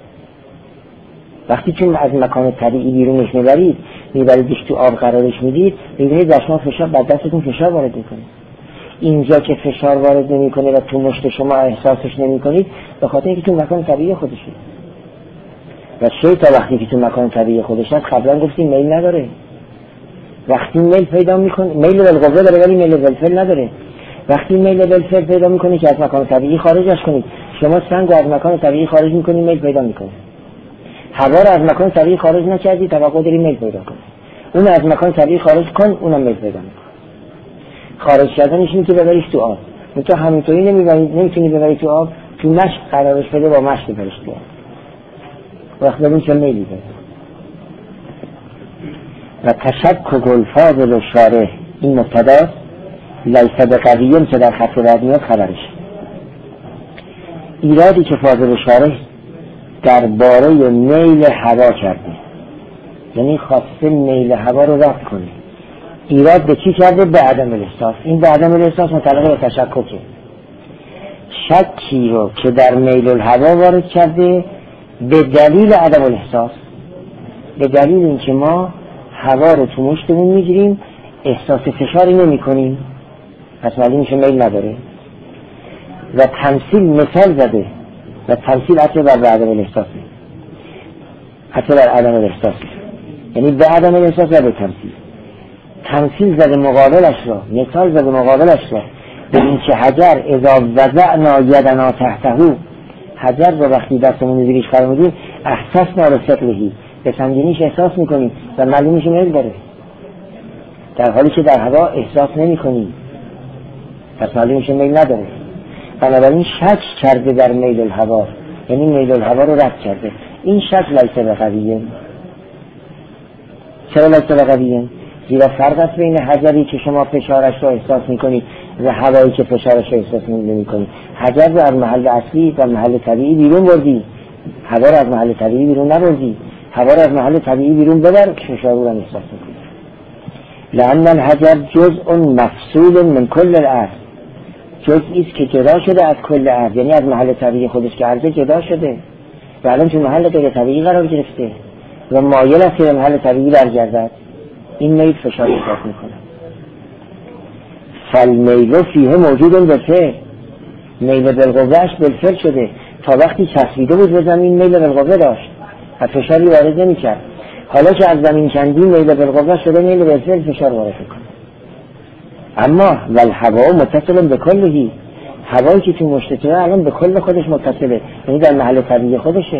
وقتی چون از مکان طبیعی بیرونش میبرید، میبریدش تو آب قرارش میدید، میبینید در شما فشار بعد دستتون فشار وارد میکنه. اینجا که فشار وارد نمیکنه و تو مشت شما احساسش نمیکنید، به خاطر اینکه تو مکان طبیعی خودشه. و شی تا وقتی که تو مکان طبیعی خودش هست، قبلا گفتیم میل نداره. وقتی میل پیدا میکنه، میل بالقوه داره ولی میل بالفعل نداره. وقتی میل بالفعل پیدا میکنه که از مکان طبیعی خارجش کنید، شما سنگ از مکان طبیعی خارج میکنید، میل پیدا میکنه. هوا رو از مکان طبیعی خارج نکردی، توقع داری میل پیدا کنه. اون از مکان طبیعی خارج کن، اونم میل پیدا میکنه. خارج کردنش اینه که ببریش تو آب. تو همینطوری نمیبرید، نمیتونی ببری تو آب، تو مشت قرارش بده، با مشت ببریش تو آب. وقت ببین چه میلی داره. و تشکک الفاضل و شارح این مبتدا لیس بقوی که در خط بعد میاد خبرش. ایرادی که فاضل شارح درباره میل هوا کرده، یعنی خواسته میل هوا رو رد کنه. ایراد به چی کرده؟ به عدم الاحساس. این به عدم الاحساس متعلق به تشککه. شکی رو که در میل الهوا وارد کرده به دلیل عدم الاحساس، به دلیل اینکه ما هوا رو تو مشتمون میگیریم، احساس فشاری نمی کنیم، پس معلوم میشه میل نداره. و تمثیل مثال زده و تمثیل حتی بر عدم الاحساس، حتی بر عدم الاحساس، یعنی به عدم الاحساس و به تمثیل. تمثیل زده مقابلش را، مثال زده مقابلش را به این که حجر اذا وضعنا یدنا تحته، حجر رو وقتی دستمون زیرش قرار میدیم احساسنا رسقلهی، به سنگینیش احساس میکنیم و معلوم میشه میل داره، در حالی که در هوا احساس نمی کنیم، پس معلوم میشه میل نداره. بنابراین شک کرده در میل الهوا، یعنی میل الهوا رو رد کرده. این شک لیس بقویه. چرا لیس بقویه؟ زیرا فرق است بین حجری که شما فشارش رو احساس میکنید و هوایی که فشارش رو احساس نمیکنید. حجر رو از محل اصلی و محل طبیعی بیرون بردی، هوا رو از محل طبیعی بیرون نبردی. هوا رو از محل طبیعی بیرون ببر که فشار رو احساس میکنید. لأن الحجر جزء مفصول من کل الارض، جزئی است که جدا شده از کل ارض، یعنی از محل طبیعی خودش که ارض جدا شده و الان تو محل غیر طبیعی قرار گرفته و مایل است که محل طبیعی برگردد. این میل فشار احساس میکنه. فالمیل فیه موجود بالفعل، میل بالقوهش بالفعل شده. تا وقتی چسبیده بود به زمین میل بالقوه داشت و فشاری وارد نمیکرد. حالا که از زمین کندی میل بالقوه شده، میل بالفعل فشار وارد میکنه. اما والهوا متصل به کلهی، هوایی که تو مشتته الان به کل خودش متصله، یعنی در محل طبیعی خودشه.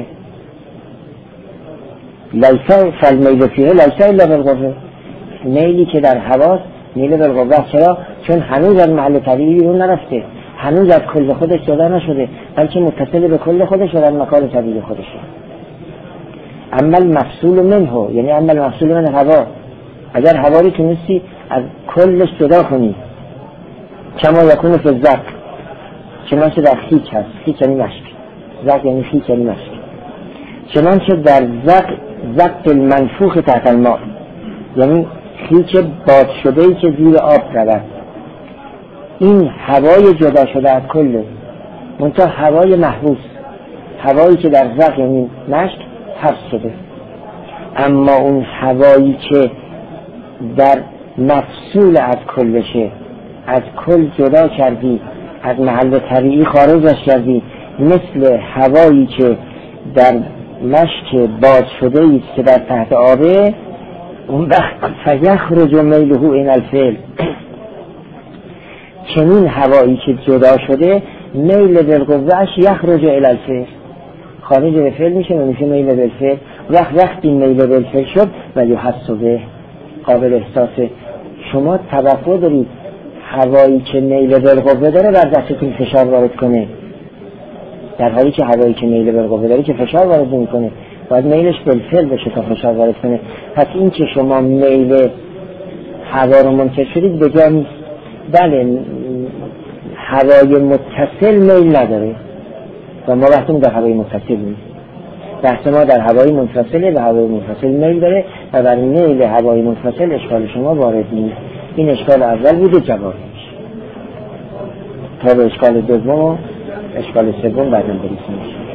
لیس فالمیل فیه لیس الا بالقوه، میلی که در هواست میل بالقوه. چرا؟ چون هنوز از محل طبیعی بیرون نرفته، هنوز از کل خودش جدا نشده، بلکه متصل به کل خودش و در مکان طبیعی خودشه. اما المفصول منه، یعنی اما المفصول من هوا، اگر هوا رو تونستی از کلش جدا کنی، کما یکون فی الزق، چنانچه در خیک هست، خیک یعنی مشک، زق یعنی خیک یعنی مشک، چنانچه در زق زق المنفوخ تحت الماء، یعنی خیک باد شده ای که زیر آب رود. این هوای جدا شده از کله، منتها هوای محبوس، هوایی که در زق یعنی مشک حبس شده. اما اون هوایی که در مفصول از کلشه، از کل جدا کردی، از محل طبیعی خارجش کردی، مثل هوایی که در مشک باد شده ایست که در تحت آبه، اون وقت فیخرج میله این الفعل، چنین هوایی که جدا شده میل بالقوهش یخرج الی الفعل، خارج به فعل میشه و میشه میل بالفعل. وقت وقتی میل بالفعل شد و یحس به قابل احساسه. شما توقع دارید هوایی که میل بالقوه داره بر دستتون فشار وارد کنه، در حالی که هوایی که میل بالقوه داره که فشار وارد نمیکنه، باید میلش بالفعل بشه تا فشار وارد کنه. پس این که شما میل هوا رو منکر شدید به جا نیست. بله هوای متصل میل نداره و ما بحثمون در هوای متصل نیست، بحث ما در هوای منفصله و هوای منفصل میل داره و بر میل هوای منفصل اشکال شما وارد نیست. این اشکال اول بوده، جواب میشه تا به اشکال دوم و اشکال سوم بعداً برسیم.